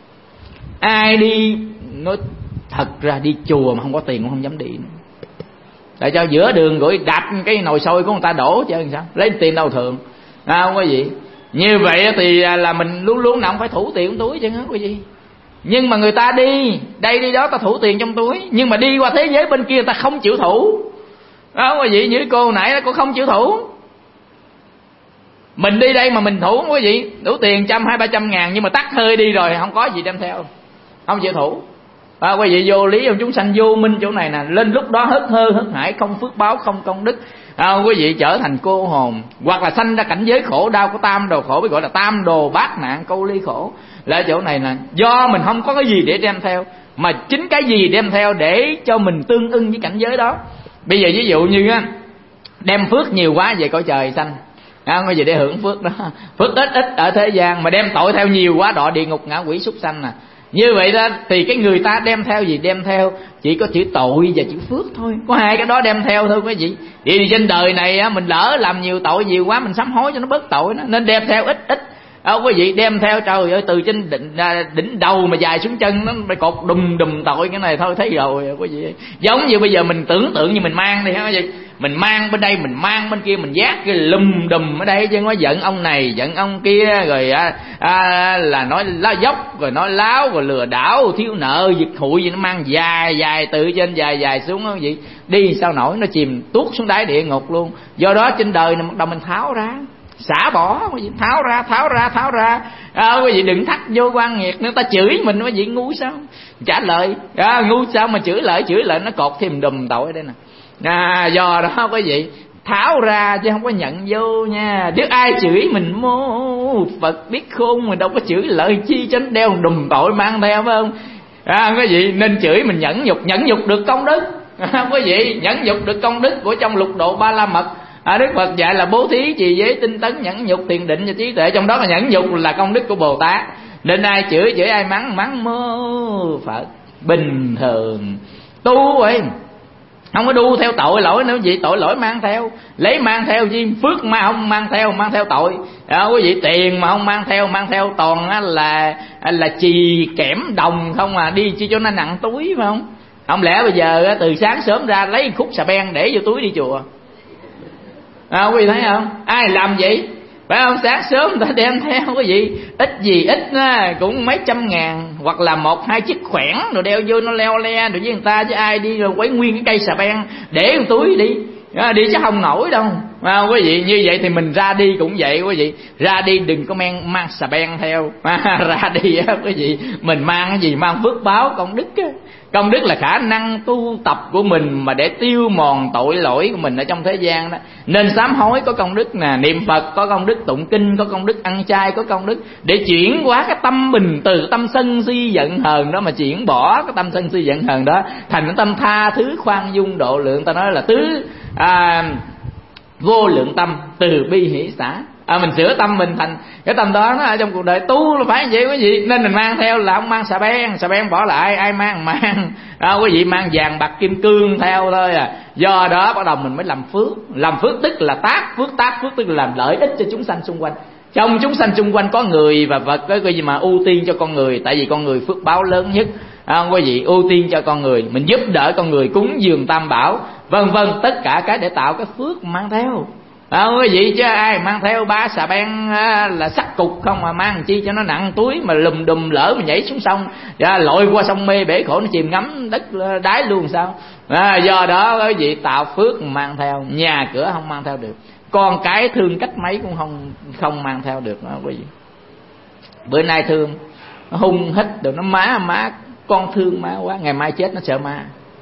Ai đi nói thật ra đi chùa mà không có tiền cũng không dám đi nữa. Tại cho giữa đường rồi đạp cái nồi xôi của người ta đổ chứ sao, lấy tiền đâu thường, không quý vị. Như vậy thì là mình luôn luôn nào cũng phải thủ tiền trong túi chứ quý vị. Nhưng mà người ta đi đây đi đó ta thủ tiền trong túi, nhưng mà đi qua thế giới bên kia người ta không chịu thủ, đó quý vị. Như cô nãy đó, cô không chịu thủ. Mình đi đây mà mình thủ quý vị, đủ tiền 100-200-300 ngàn, nhưng mà tắt hơi đi rồi không có gì đem theo, không chịu thủ. Quý vị vô lý không? Chúng sanh vô minh chỗ này nè. Lên lúc đó hớt hơ hớt hải, không phước báo không công đức, quý vị trở thành cô hồn, hoặc là sanh ra cảnh giới khổ đau của tam đồ khổ, bị gọi là tam đồ bát nạn câu ly khổ. Là ở chỗ này nè, do mình không có cái gì để đem theo, mà chính cái gì đem theo để cho mình tương ưng với cảnh giới đó. Bây giờ ví dụ như đem phước nhiều quá về cõi trời sanh, quý vị, để hưởng phước đó. Phước ít ở thế gian, mà đem tội theo nhiều quá đọa địa ngục ngạ quỷ súc sanh nè. Như vậy đó thì cái người ta đem theo gì? Đem theo chỉ có chữ tội và chữ phước thôi, có hai cái đó đem theo thôi quý vị. Vậy thì trên đời này mình lỡ làm nhiều tội nhiều quá, mình sám hối cho nó bớt tội đó, nên đem theo ít quý vị. Đem theo trời ơi, từ trên đỉnh đầu mà dài xuống chân nó phải cột đùm tội, cái này thôi thấy rồi quý vị. Giống như bây giờ mình tưởng tượng như mình mang đi hả vậy, mình mang bên đây mình mang bên kia, mình vác cái lùm đùm ở đây chứ, nói giận ông này giận ông kia, rồi là nói lá dốc, rồi nói láo, rồi lừa đảo, thiếu nợ giật hụi gì, nó mang dài từ trên dài xuống đó vậy. Đi sao nổi, nó chìm tuốt xuống đáy địa ngục luôn. Do đó trên đời này bắt đầu mình tháo ra, xả bỏ quý vị, tháo ra quý vị. Đừng thắt vô quan nghiệt nữa, ta chửi mình quý vị ngu sao trả lời, ngu sao mà chửi lại nó cột thêm đùm tội đây nè. Do đó quý vị tháo ra chứ không có nhận vô nha. Biết ai chửi mình mô Phật biết khôn, mình đâu có chửi lợi chi cho nó đeo đùm tội mang theo, phải không? Quý vị nên chửi mình nhẫn nhục được công đức, quý vị. Nhẫn nhục được công đức của trong lục độ Ba La Mật. Đức Phật dạy là bố thí, trì giới, tinh tấn, nhẫn nhục, thiền định và trí tuệ. Trong đó là nhẫn nhục là công đức của Bồ Tát. Nên ai chửi ai mắng mô Phật bình thường. Tu rồi không có đu theo tội lỗi nữa gì, tội lỗi mang theo, lấy mang theo chi, phước mà không mang theo tội. Quý vị, tiền mà không mang theo toàn là chì kẽm đồng không à, đi chi cho nó nặng túi, phải không? Không lẽ bây giờ từ sáng sớm ra lấy khúc xà beng để vô túi đi chùa? Quý vị thấy không? Ai làm vậy? Phải không? Sáng sớm người ta đem theo quý vị, ít gì ít cũng mấy trăm ngàn, hoặc là 1-2 chiếc khoẻn rồi đeo vô nó leo le rồi với người ta, chứ ai đi rồi quấy nguyên cái cây xà beng để trong túi đi. đi chứ không nổi đâu. Quý vị, như vậy thì mình ra đi cũng vậy quý vị, ra đi đừng có mang xà beng theo. Ra đi quý vị, mình mang cái gì? Mang phước báo công đức á. Công đức là khả năng tu tập của mình mà để tiêu mòn tội lỗi của mình ở trong thế gian đó. Nên sám hối có công đức nè, niệm Phật có công đức, tụng kinh có công đức, ăn chay có công đức, để chuyển hóa cái tâm mình từ tâm sân si giận hờn đó, mà chuyển bỏ cái tâm sân si giận hờn đó thành cái tâm tha thứ khoan dung độ lượng. Ta nói là vô lượng tâm, từ bi hỷ xả. Mình sửa tâm mình thành cái tâm đó, nó ở trong cuộc đời tu là phải như vậy quý vị. Nên mình mang theo là không mang xà beng bỏ lại, ai mang quý vị mang vàng bạc kim cương theo thôi à. Do đó bắt đầu mình mới làm phước tức là tác phước tức là làm lợi ích cho chúng sanh xung quanh. Trong chúng sanh xung quanh có người và vật, cái gì mà ưu tiên cho con người, tại vì con người phước báo lớn nhất. Quý vị, ưu tiên cho con người, mình giúp đỡ con người, cúng dường tam bảo, vân vân, tất cả cái để tạo cái phước mang theo. Quý vị, chứ ai mang theo 3 xà beng là sắt cục không mà mang chi cho nó nặng túi, mà lùm đùm lỡ mà nhảy xuống sông, lội qua sông mê bể khổ, nó chìm ngắm đất đáy luôn sao? Do đó quý vị tạo phước mang theo, nhà cửa không mang theo được, con cái thương cách mấy cũng không mang theo được đó quý vị. Bữa nay thương nó hung hít rồi nó má con thương má quá, ngày mai chết nó sợ ma.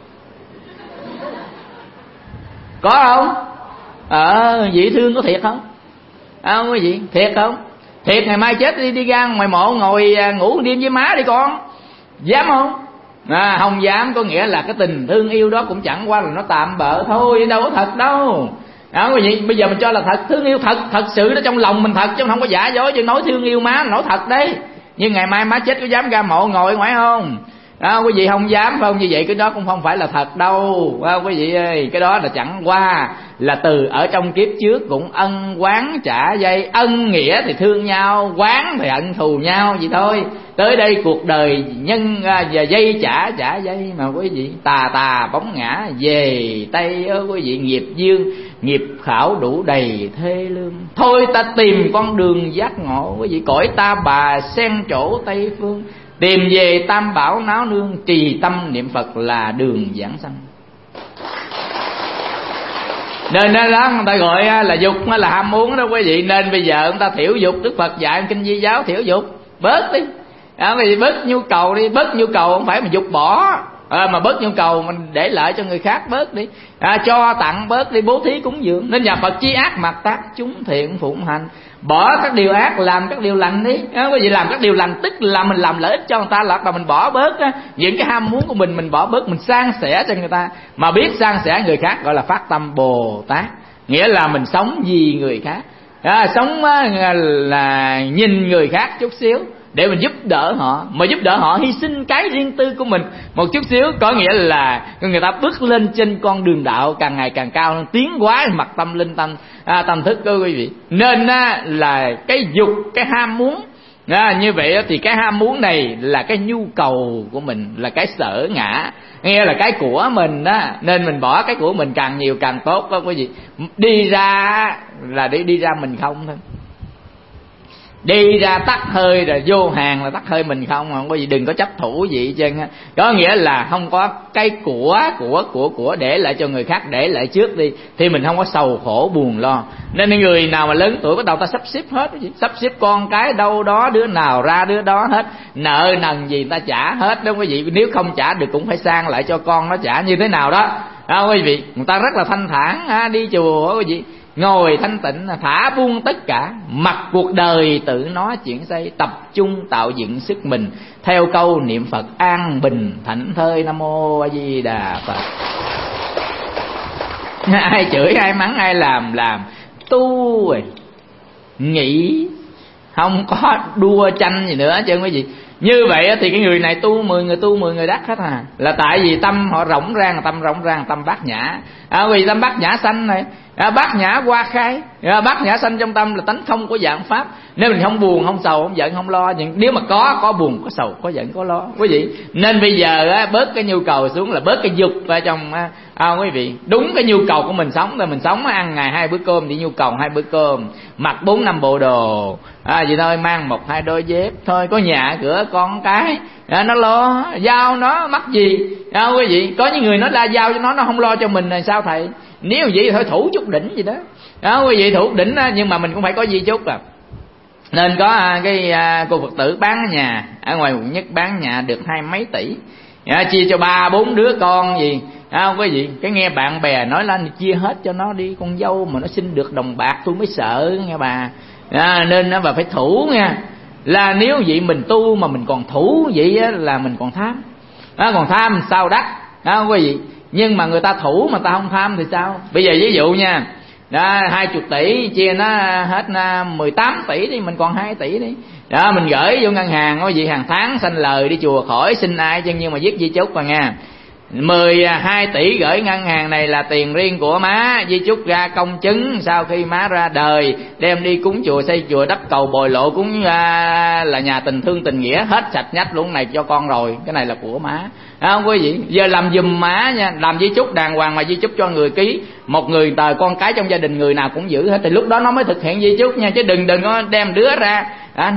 Có không? Vậy thương có thiệt không? Quý vị, thiệt không? Thiệt ngày mai chết đi ra ngoài mộ ngồi ngủ đêm với má đi con, dám không? Không dám, có nghĩa là cái tình thương yêu đó cũng chẳng qua là nó tạm bợ thôi, đâu có thật đâu. Quý vị, bây giờ mình cho là thật, thương yêu thật sự nó trong lòng mình thật, chứ không có giả dối. Chứ nói thương yêu má nói thật đấy, nhưng ngày mai má chết có dám ra mộ ngồi ngoài không? Quý vị không dám phải không? Như vậy cái đó cũng không phải là thật đâu. Quý vị ơi, cái đó là chẳng qua là từ ở trong kiếp trước cũng ân oán trả dây. Ân nghĩa thì thương nhau, oán thì hận thù nhau vậy thôi. Tới đây cuộc đời nhân và dây trả dây mà quý vị. Tà bóng ngã về Tây quý vị, nghiệp dương nghiệp khảo đủ đầy thê lương. Thôi ta tìm con đường giác ngộ quý vị, cõi ta bà sen chỗ Tây phương. Tìm về tam bảo náo nương, trì tâm niệm Phật là đường giảng sanh. Nên đó người ta gọi là dục là ham muốn đó quý vị. Nên bây giờ người ta thiểu dục, Đức Phật dạy kinh Di giáo thiểu dục, bớt đi. Bớt nhu cầu đi, bớt nhu cầu không phải mà dục bỏ, mà bớt nhu cầu mình để lại cho người khác bớt đi. Cho tặng bớt đi, bố thí cúng dường. Nên nhà Phật chi ác mặt tác, chúng thiện phụng hành. Bỏ các điều ác, làm các điều lành đi. Quý vị, làm các điều lành tức là mình làm lợi ích cho người ta, là mình bỏ bớt những cái ham muốn của mình bỏ bớt, mình san sẻ cho người ta. Mà biết san sẻ người khác gọi là phát tâm Bồ Tát, nghĩa là mình sống vì người khác. Sống là nhìn người khác chút xíu để mình giúp đỡ họ, mà giúp đỡ họ hy sinh cái riêng tư của mình một chút xíu, có nghĩa là người ta bước lên trên con đường đạo càng ngày càng cao, tiến hóa mặt tâm linh tâm thức của quý vị. Nên là cái dục, cái ham muốn như vậy thì cái ham muốn này là cái nhu cầu của mình, là cái sở ngã, nghe là cái của mình đó. Nên mình bỏ cái của mình càng nhiều càng tốt đó quý vị. Đi ra là để đi ra mình không thôi, đi ra tắt hơi rồi vô hàng là tắt hơi mình không. Không có gì, đừng có chấp thủ gì hết trơn á. Có nghĩa là không có cái của để lại cho người khác, để lại trước đi thì mình không có sầu khổ buồn lo. Nên người nào mà lớn tuổi bắt đầu ta sắp xếp hết, sắp xếp con cái đâu đó, đứa nào ra đứa đó hết, nợ nần gì ta trả hết đó quý vị. Nếu không trả được cũng phải sang lại cho con nó trả như thế nào đó quý vị. Người ta rất là thanh thản đi chùa quý vị, ngồi thanh tịnh, thả buông tất cả, mặc cuộc đời tự nó chuyển xây, tập trung tạo dựng sức mình theo câu niệm Phật an bình thảnh thơi. Nam mô A Di Đà Phật. Ai chửi ai mắng ai làm tu rồi, nghĩ không có đua tranh gì nữa chứ quý vị. Như vậy thì cái người này tu 10 người tu 10 người đắc hết là tại vì tâm họ rỗng rang, tâm bát nhã. Vì tâm bát nhã sanh này, bát nhã hoa khai, bát nhã sanh trong tâm là tánh không có dạng pháp. Nếu mình không buồn, không sầu, không giận, không lo, nhưng nếu mà có buồn, có sầu, có giận, có lo quý vị. Nên bây giờ bớt cái nhu cầu xuống, là bớt cái dục ở trong quý vị. Đúng cái nhu cầu của mình sống là mình sống ăn ngày 2 bữa cơm thì nhu cầu 2 bữa cơm, mặc 4-5 bộ đồ vậy thôi, mang 1-2 đôi dép thôi, có nhà cửa con cái nó lo, giao nó mắc gì quý vị. Có những người nói la giao cho nó không lo cho mình là sao thầy? Nếu vậy thì thôi thủ chút đỉnh gì đó quý vị, thủ đỉnh đó, nhưng mà mình cũng phải có di chúc Nên có cái cô Phật tử bán nhà ở ngoài quận Nhất, bán nhà được 20 mấy tỷ, chia cho 3-4 đứa con gì quý vị. Cái nghe bạn bè nói là chia hết cho nó đi, con dâu mà nó xin được đồng bạc tôi mới sợ nghe bà. Nên bà phải thủ nha. Là nếu vậy mình tu mà mình còn thủ vậy là mình còn tham. Còn tham sao đắc quý vị. Nhưng mà người ta thủ mà ta không tham thì sao? Bây giờ ví dụ nha, 20 tỷ chia nó hết 18 tỷ đi, mình còn 2 tỷ đi. Mình gửi vô ngân hàng quý vị, hàng tháng sanh lời đi chùa khỏi xin ai chứ, nhưng mà viết di chúc rồi nha. 12 tỷ gửi ngân hàng này là tiền riêng của má, di chúc ra công chứng sau khi má ra đời, đem đi cúng chùa, xây chùa, đắp cầu, bồi lộ, cúng là nhà tình thương tình nghĩa, hết sạch nhách luôn này cho con rồi, cái này là của má. Không quý vị, giờ làm giùm má nha, làm di chúc đàng hoàng mà di chúc cho người ký, một người tờ con cái trong gia đình người nào cũng giữ hết, thì lúc đó nó mới thực hiện di chúc nha, chứ đừng có đem đứa ra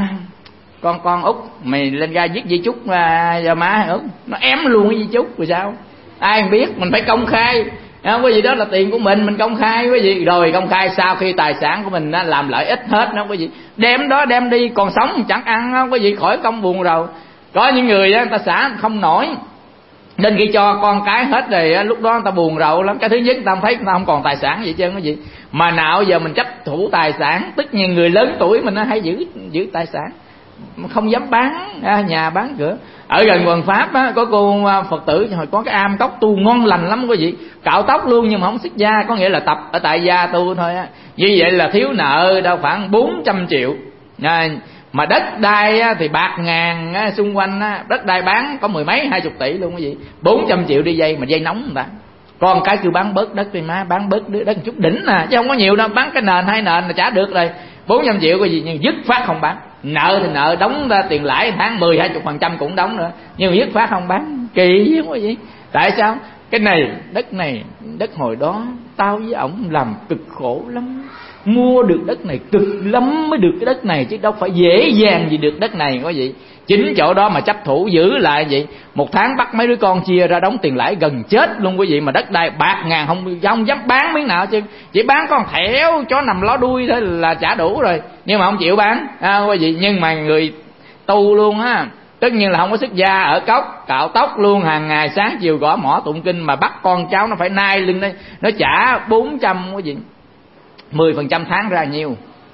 con Út mày lên ra viết di chúc cho má Út, nó ém luôn cái di chúc rồi sao? Ai biết, mình phải công khai quý vị, đó là tiền của mình công khai quý vị. Rồi công khai sau khi tài sản của mình làm lợi ích hết quý vị, đem đó đem đi, còn sống chẳng ăn quý vị, khỏi công buồn rồi. Có những người người ta xả không nổi, nên khi cho con cái hết rồi lúc đó người ta buồn rầu lắm. Cái thứ nhất, người ta thấy người ta không còn tài sản gì trơn quý vị, mà nào giờ mình chấp thủ tài sản, tất nhiên người lớn tuổi mình hay giữ tài sản, không dám bán nhà bán cửa. Ở gần Hoàng Pháp có cô Phật tử hồi có cái am tóc tu ngon lành lắm quý vị, cạo tóc luôn nhưng mà không xuất gia, có nghĩa là tập ở tại gia tu thôi Như vậy là thiếu nợ đâu khoảng 400 triệu. Mà đất đai thì bạc ngàn xung quanh đất đai bán có 10 mấy 20 tỷ luôn quý vị. 400 triệu đi dây, mà dây nóng người ta. Con cái kêu bán bớt đất đi má, bán bớt đất một chút đỉnh chứ không có nhiều đâu, bán cái nền 2 nền là trả được rồi. 400 triệu cái gì nhưng dứt phát không bán. Nợ thì nợ, đóng ra tiền lãi tháng 10-20% cũng đóng nữa, nhưng mà dứt phát không bán. Kỳ quá vậy. Tại sao? Cái này đất hồi đó tao với ổng làm cực khổ lắm, mua được đất này cực lắm mới được cái đất này, chứ đâu phải dễ dàng gì được đất này có vậy. Chính chỗ đó mà chấp thủ giữ lại vậy, một tháng bắt mấy đứa con chia ra đóng tiền lãi gần chết luôn quý vị. Mà đất đai bạc ngàn không dám bán miếng nào chứ, chỉ bán con thẻo chó nằm ló đuôi thôi là trả đủ rồi, nhưng mà không chịu bán quý vị. Nhưng mà người tu luôn tất nhiên là không có xuất gia, ở cốc cạo tóc luôn, hàng ngày sáng chiều gõ mõ tụng kinh, mà bắt con cháu nó phải nai lưng đây, nó trả 400 quý vị. 10% tháng ra nhiêu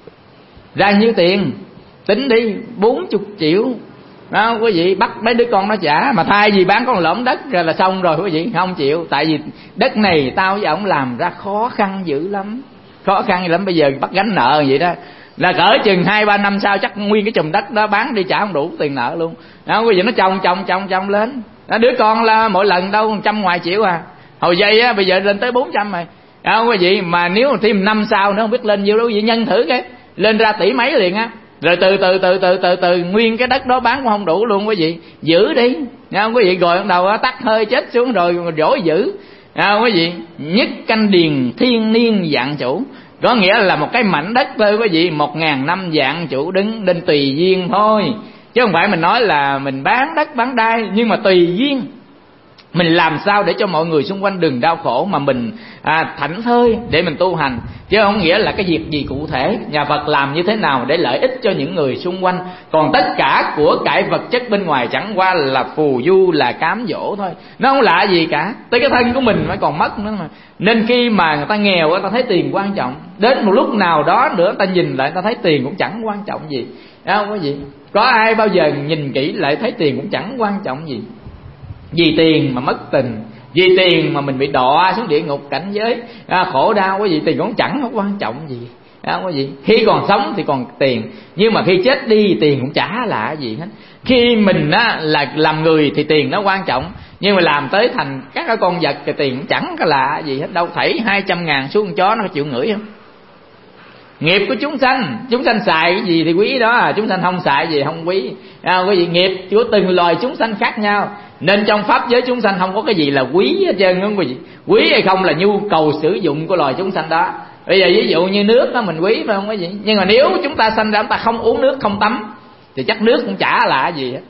tiền tính đi, 40 triệu quý vị. Bắt mấy đứa con nó trả, mà thay vì bán con lõm đất rồi là xong rồi quý vị, không chịu. Tại vì đất này tao với ổng làm ra khó khăn dữ lắm. Bây giờ bắt gánh nợ vậy đó, là cỡ chừng 2-3 năm sau chắc nguyên cái chùm đất đó bán đi trả không đủ tiền nợ luôn quý vị. Nó chồng lên đứa con là mỗi lần đâu 100 ngoài triệu hồi dây bây giờ lên tới 400 rồi quý vị. Mà nếu thêm năm sau nữa không biết lên nhiêu đâu quý vị, nhân thử cái lên ra tỷ mấy liền rồi từ nguyên cái đất đó bán cũng không đủ luôn quý vị. Giữ đi quý vị, rồi bắt đầu tắt hơi chết xuống rồi dỗ giữ quý vị. Nhất canh điền thiên niên dạng chủ, có nghĩa là một cái mảnh đất thôi quý vị, 1000 năm dạng chủ đứng, nên tùy duyên thôi, chứ không phải mình nói là mình bán đất bán đai, nhưng mà tùy duyên. Mình làm sao để cho mọi người xung quanh đừng đau khổ, mà mình thảnh thơi để mình tu hành, chứ không nghĩa là cái việc gì cụ thể. Nhà Phật làm như thế nào để lợi ích cho những người xung quanh, còn tất cả của cải vật chất bên ngoài chẳng qua là phù du, là cám dỗ thôi, nó không lạ gì cả. Tới cái thân của mình mới còn mất nữa mà. Nên khi mà người ta nghèo, người ta thấy tiền quan trọng, đến một lúc nào đó nữa người ta nhìn lại, người ta thấy tiền cũng chẳng quan trọng gì, không có gì. Có ai bao giờ nhìn kỹ lại thấy tiền cũng chẳng quan trọng gì. Vì tiền mà mất tình, vì tiền mà mình bị đọa xuống địa ngục cảnh giới khổ đau quý vị. Tiền cũng chẳng có quan trọng gì quý vị. Khi còn sống thì còn tiền, nhưng mà khi chết đi tiền cũng chả là gì hết. Khi mình là làm người thì tiền nó quan trọng, nhưng mà làm tới thành các con vật thì tiền cũng chẳng có là gì hết đâu. Thảy 200.000 xuống chó nó có chịu ngửi không? Nghiệp của chúng sanh xài cái gì thì quý đó, chúng sanh không xài gì không quý quý vị. Nghiệp của từng loài chúng sanh khác nhau, nên trong pháp giới chúng sanh không có cái gì là quý hết trơn quý vị. Quý hay không là nhu cầu sử dụng của loài chúng sanh đó. Bây giờ ví dụ như nước đó mình quý phải không quý vị, nhưng mà nếu chúng ta sanh ra chúng ta không uống nước, không tắm thì chắc nước cũng chả là gì hết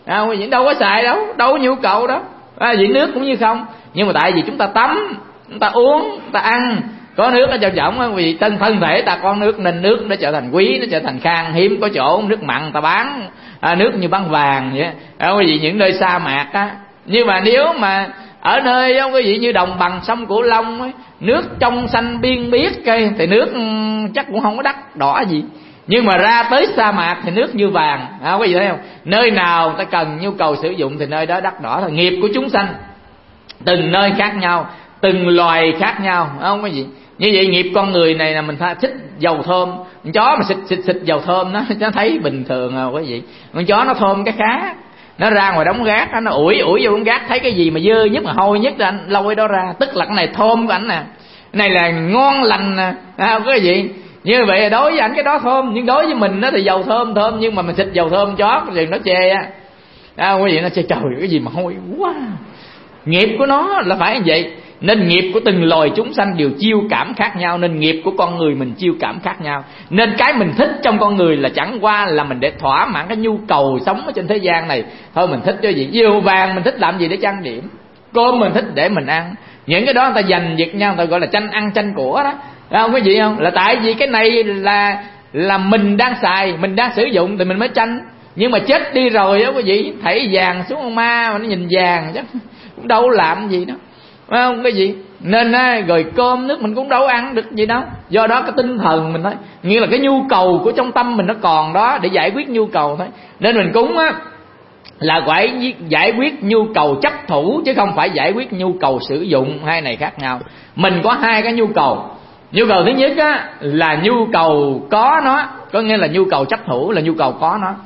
quý vị, đâu có xài đâu có nhu cầu đó. Vậy nước cũng như không. Nhưng mà tại vì chúng ta tắm, chúng ta uống, chúng ta ăn, có nước nó cho trọng, vì thân thể ta có nước nên nước nó trở thành quý, nó trở thành khan hiếm. Có chỗ nước mặn ta bán nước như bán vàng vậy. Quý vị, những nơi sa mạc á, nhưng mà nếu mà ở nơi quý vị như đồng bằng sông Cửu Long ấy, nước trong xanh biên biếc cây thì nước chắc cũng không có đắt đỏ gì. Nhưng mà ra tới sa mạc thì nước như vàng. Quý vị thấy không? Nơi nào ta cần nhu cầu sử dụng thì nơi đó đắt đỏ. Là nghiệp của chúng sanh từng nơi khác nhau, từng loài khác nhau, không có gì. Như vậy nghiệp con người này là mình thích dầu thơm. Con chó mà xịt dầu thơm nó thấy bình thường quý vị. Con chó nó thơm cái khá, nó ra ngoài đống rác nó ủi vô đống rác, thấy cái gì mà dơ nhất mà hôi nhất là anh lôi đó ra, tức là cái này thơm của ảnh nè, cái này là ngon lành nè, không có gì. Như vậy đối với ảnh cái đó thơm, nhưng đối với mình nó thì dầu thơm, nhưng mà mình xịt dầu thơm chó thì nó chê á. Quý vị, nó chê trời cái gì mà hôi quá. Nghiệp của nó là phải như vậy. Nên nghiệp của từng loài chúng sanh đều chiêu cảm khác nhau, nên nghiệp của con người mình chiêu cảm khác nhau. Nên cái mình thích trong con người là chẳng qua là mình để thỏa mãn cái nhu cầu sống ở trên thế gian này thôi. Mình thích cái gì, diều vàng mình thích làm gì để trang điểm, cơm mình thích để mình ăn. Những cái đó người ta giành giật nhau, người ta gọi là tranh ăn tranh của đó. Không có gì không? Là tại vì cái này là mình đang xài, mình đang sử dụng thì mình mới tranh. Nhưng mà chết đi rồi á quý vị, thảy vàng xuống con ma mà nó nhìn vàng chắc cũng đâu làm gì đó, phải không? Cái gì nên rồi cơm nước mình cũng đâu ăn được gì đâu. Do đó cái tinh thần mình thôi, nghĩa là cái nhu cầu của trong tâm mình nó còn đó để giải quyết nhu cầu thôi. Nên mình cúng á là phải giải quyết nhu cầu chấp thủ, chứ không phải giải quyết nhu cầu sử dụng. Hai này khác nhau. Mình có hai cái nhu cầu. Nhu cầu thứ nhất á là nhu cầu có nó, có nghĩa là nhu cầu chấp thủ là nhu cầu có nó,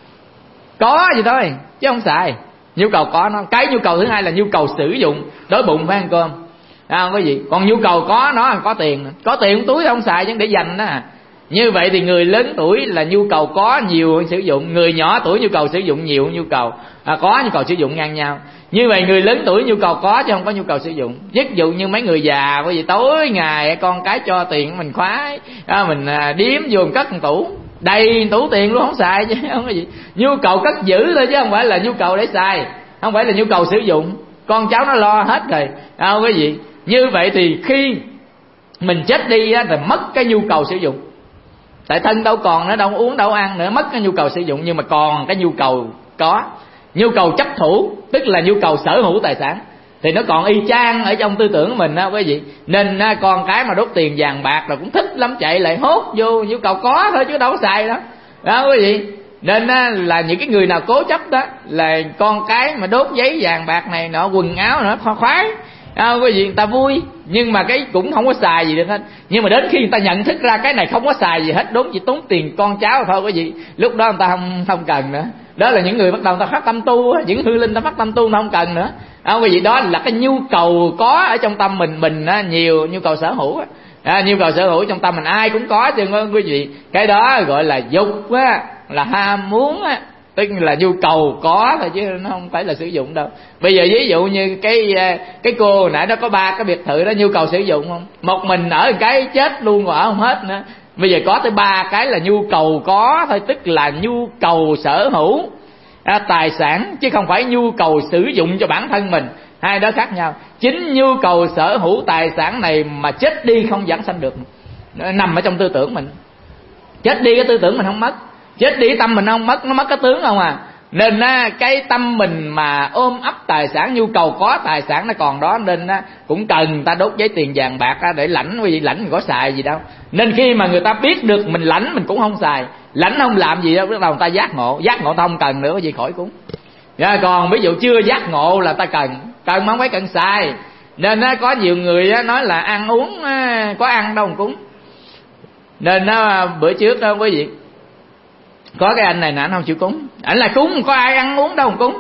có gì thôi chứ không xài. Nhu cầu có nó. Cái nhu cầu thứ hai là nhu cầu sử dụng, đói bụng phải ăn cơm, không có gì. Còn nhu cầu có nó là có tiền, có tiền túi không xài chứ để dành đó. Như vậy thì người lớn tuổi là nhu cầu có nhiều hơn sử dụng, người nhỏ tuổi nhu cầu sử dụng nhiều hơn nhu cầu có, nhu cầu sử dụng ngang nhau. Như vậy người lớn tuổi nhu cầu có chứ không có nhu cầu sử dụng. Ví dụ như mấy người già, bởi vì tối ngày con cái cho tiền mình khoái, mình điếm vô cất một tủ đầy tủ tiền luôn, không xài chứ không có gì. Nhu cầu cất giữ thôi chứ không phải là nhu cầu để xài, không phải là nhu cầu sử dụng. Con cháu nó lo hết rồi, không có gì. Như vậy thì khi mình chết đi á, thì mất cái nhu cầu sử dụng. Tại thân đâu còn nữa, đâu uống đâu ăn nữa, mất cái nhu cầu sử dụng. Nhưng mà còn cái nhu cầu có, nhu cầu chấp thủ, tức là nhu cầu sở hữu tài sản, thì nó còn y chang ở trong tư tưởng của mình đó quý vị. Nên con cái mà đốt tiền vàng bạc là cũng thích lắm, chạy lại hốt vô nhu cầu có thôi chứ đâu có xài đó, đó quý vị. Nên là những cái người nào cố chấp đó là con cái mà đốt giấy vàng bạc này nọ, quần áo nữa khoái, quý vị, người ta vui, nhưng mà cái cũng không có xài gì được hết. Nhưng mà đến khi người ta nhận thức ra cái này không có xài gì hết, đốt chỉ tốn tiền con cháu thôi quý vị, lúc đó người ta không cần nữa. Đó là những người bắt đầu người ta phát tâm tu, những hư linh ta phát tâm tu, người ta không cần nữa. Quý vị, đó là cái nhu cầu có ở trong tâm mình nhiều, nhu cầu sở hữu. Nhu cầu sở hữu trong tâm mình ai cũng có chứ quý vị. Cái đó gọi là dục á, là ham muốn á, tức là nhu cầu có thôi chứ nó không phải là sử dụng đâu. Bây giờ ví dụ như cái cô hồi nãy đó có 3 cái biệt thự đó, nhu cầu sử dụng không? Một mình ở cái chết luôn rồi, ở không hết nữa. Bây giờ có tới 3 cái là nhu cầu có thôi, tức là nhu cầu sở hữu tài sản, chứ không phải nhu cầu sử dụng cho bản thân mình. Hai đó khác nhau. Chính nhu cầu sở hữu tài sản này mà chết đi không giảng sanh được, nó nằm ở trong tư tưởng mình. Chết đi cái tư tưởng mình không mất, chết đi tâm mình không mất, nó mất cái tướng không à. Nên cái tâm mình mà ôm ấp tài sản, nhu cầu có tài sản nó còn đó, nên cũng cần ta đốt giấy tiền vàng bạc để lãnh, vì lãnh mình có xài gì đâu. Nên khi mà người ta biết được mình lãnh mình cũng không xài, lãnh không làm gì đâu, bắt đầu người ta giác ngộ ta không cần nữa, cái gì khỏi cúng. Còn ví dụ chưa giác ngộ là ta cần mà không phải cần xài. Nên có nhiều người nói là ăn uống có ăn đâu mà cúng. Nên bữa trước đó quý vị, có cái anh này nè, anh không chịu cúng, ảnh là cúng, có ai ăn uống đâu mà cúng.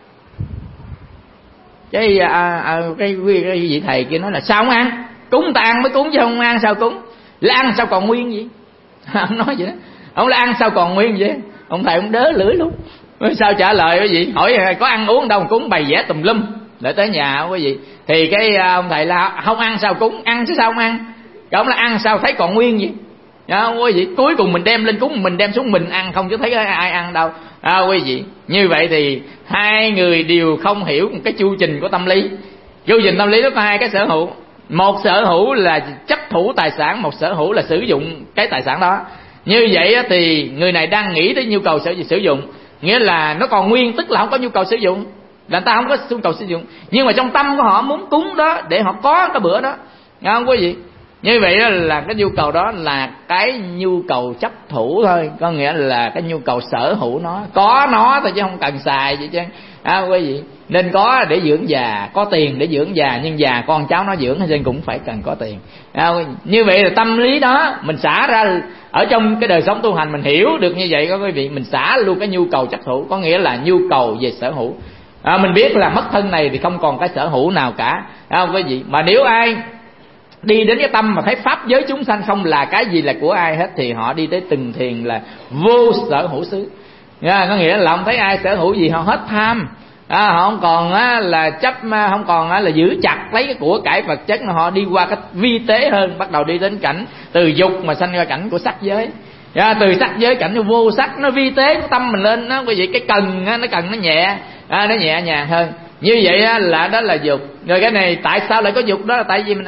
Cái vị thầy kia nói là sao không ăn, cúng ta ăn mới cúng chứ không ăn sao cúng, là ăn sao còn nguyên vậy. Ông nói vậy đó, ông là ăn sao còn nguyên vậy. Ông thầy ông đớ lưỡi luôn, sao trả lời quý vị, hỏi có ăn uống đâu mà cúng, bày vẽ tùm lum. Để tới nhà quý vị thì cái ông thầy là không ăn sao cúng, ăn chứ sao không ăn. Cái ông là ăn sao thấy còn nguyên vậy. quý vị. Cuối cùng mình đem lên cúng, mình đem xuống mình ăn không, chứ thấy ai ăn đâu. Quý vị, như vậy thì hai người đều không hiểu một cái chu trình của tâm lý. Chu trình tâm lý nó có hai cái sở hữu. Một sở hữu là chấp thủ tài sản, một sở hữu là sử dụng cái tài sản đó. Như vậy thì người này đang nghĩ tới nhu cầu sử dụng, nghĩa là nó còn nguyên, tức là không có nhu cầu sử dụng, là người ta không có nhu cầu sử dụng, nhưng mà trong tâm của họ muốn cúng đó để họ có cái bữa đó, nghe không quý vị? Như vậy đó là cái nhu cầu đó là cái nhu cầu chấp thủ thôi, có nghĩa là cái nhu cầu sở hữu nó, có nó thôi chứ không cần xài gì chứ, quý vị. Nên có để dưỡng già, có tiền để dưỡng già, nhưng già con cháu nó dưỡng nên cũng phải cần có tiền. Như vậy là tâm lý đó mình xả ra ở trong cái đời sống tu hành, mình hiểu được như vậy, có quý vị, mình xả luôn cái nhu cầu chấp thủ, có nghĩa là nhu cầu về sở hữu. Mình biết là mất thân này thì không còn cái sở hữu nào cả, quý vị. Mà nếu ai đi đến cái tâm mà thấy pháp giới chúng sanh không là cái gì là của ai hết, thì họ đi tới từng thiền là vô sở hữu xứ. Có nghĩa là không thấy ai sở hữu gì, họ hết tham. Họ không còn là chấp, không còn là giữ chặt lấy cái của cải vật chất, họ đi qua cái vi tế hơn, bắt đầu đi đến cảnh từ dục mà sanh ra cảnh của sắc giới. Từ sắc giới cảnh của vô sắc, nó vi tế của tâm mình lên đó, quý vị. Cái cần nó nhẹ, nó nhẹ nhàng hơn. Như vậy là đó là dục. Rồi cái này tại sao lại có dục? Đó là tại vì mình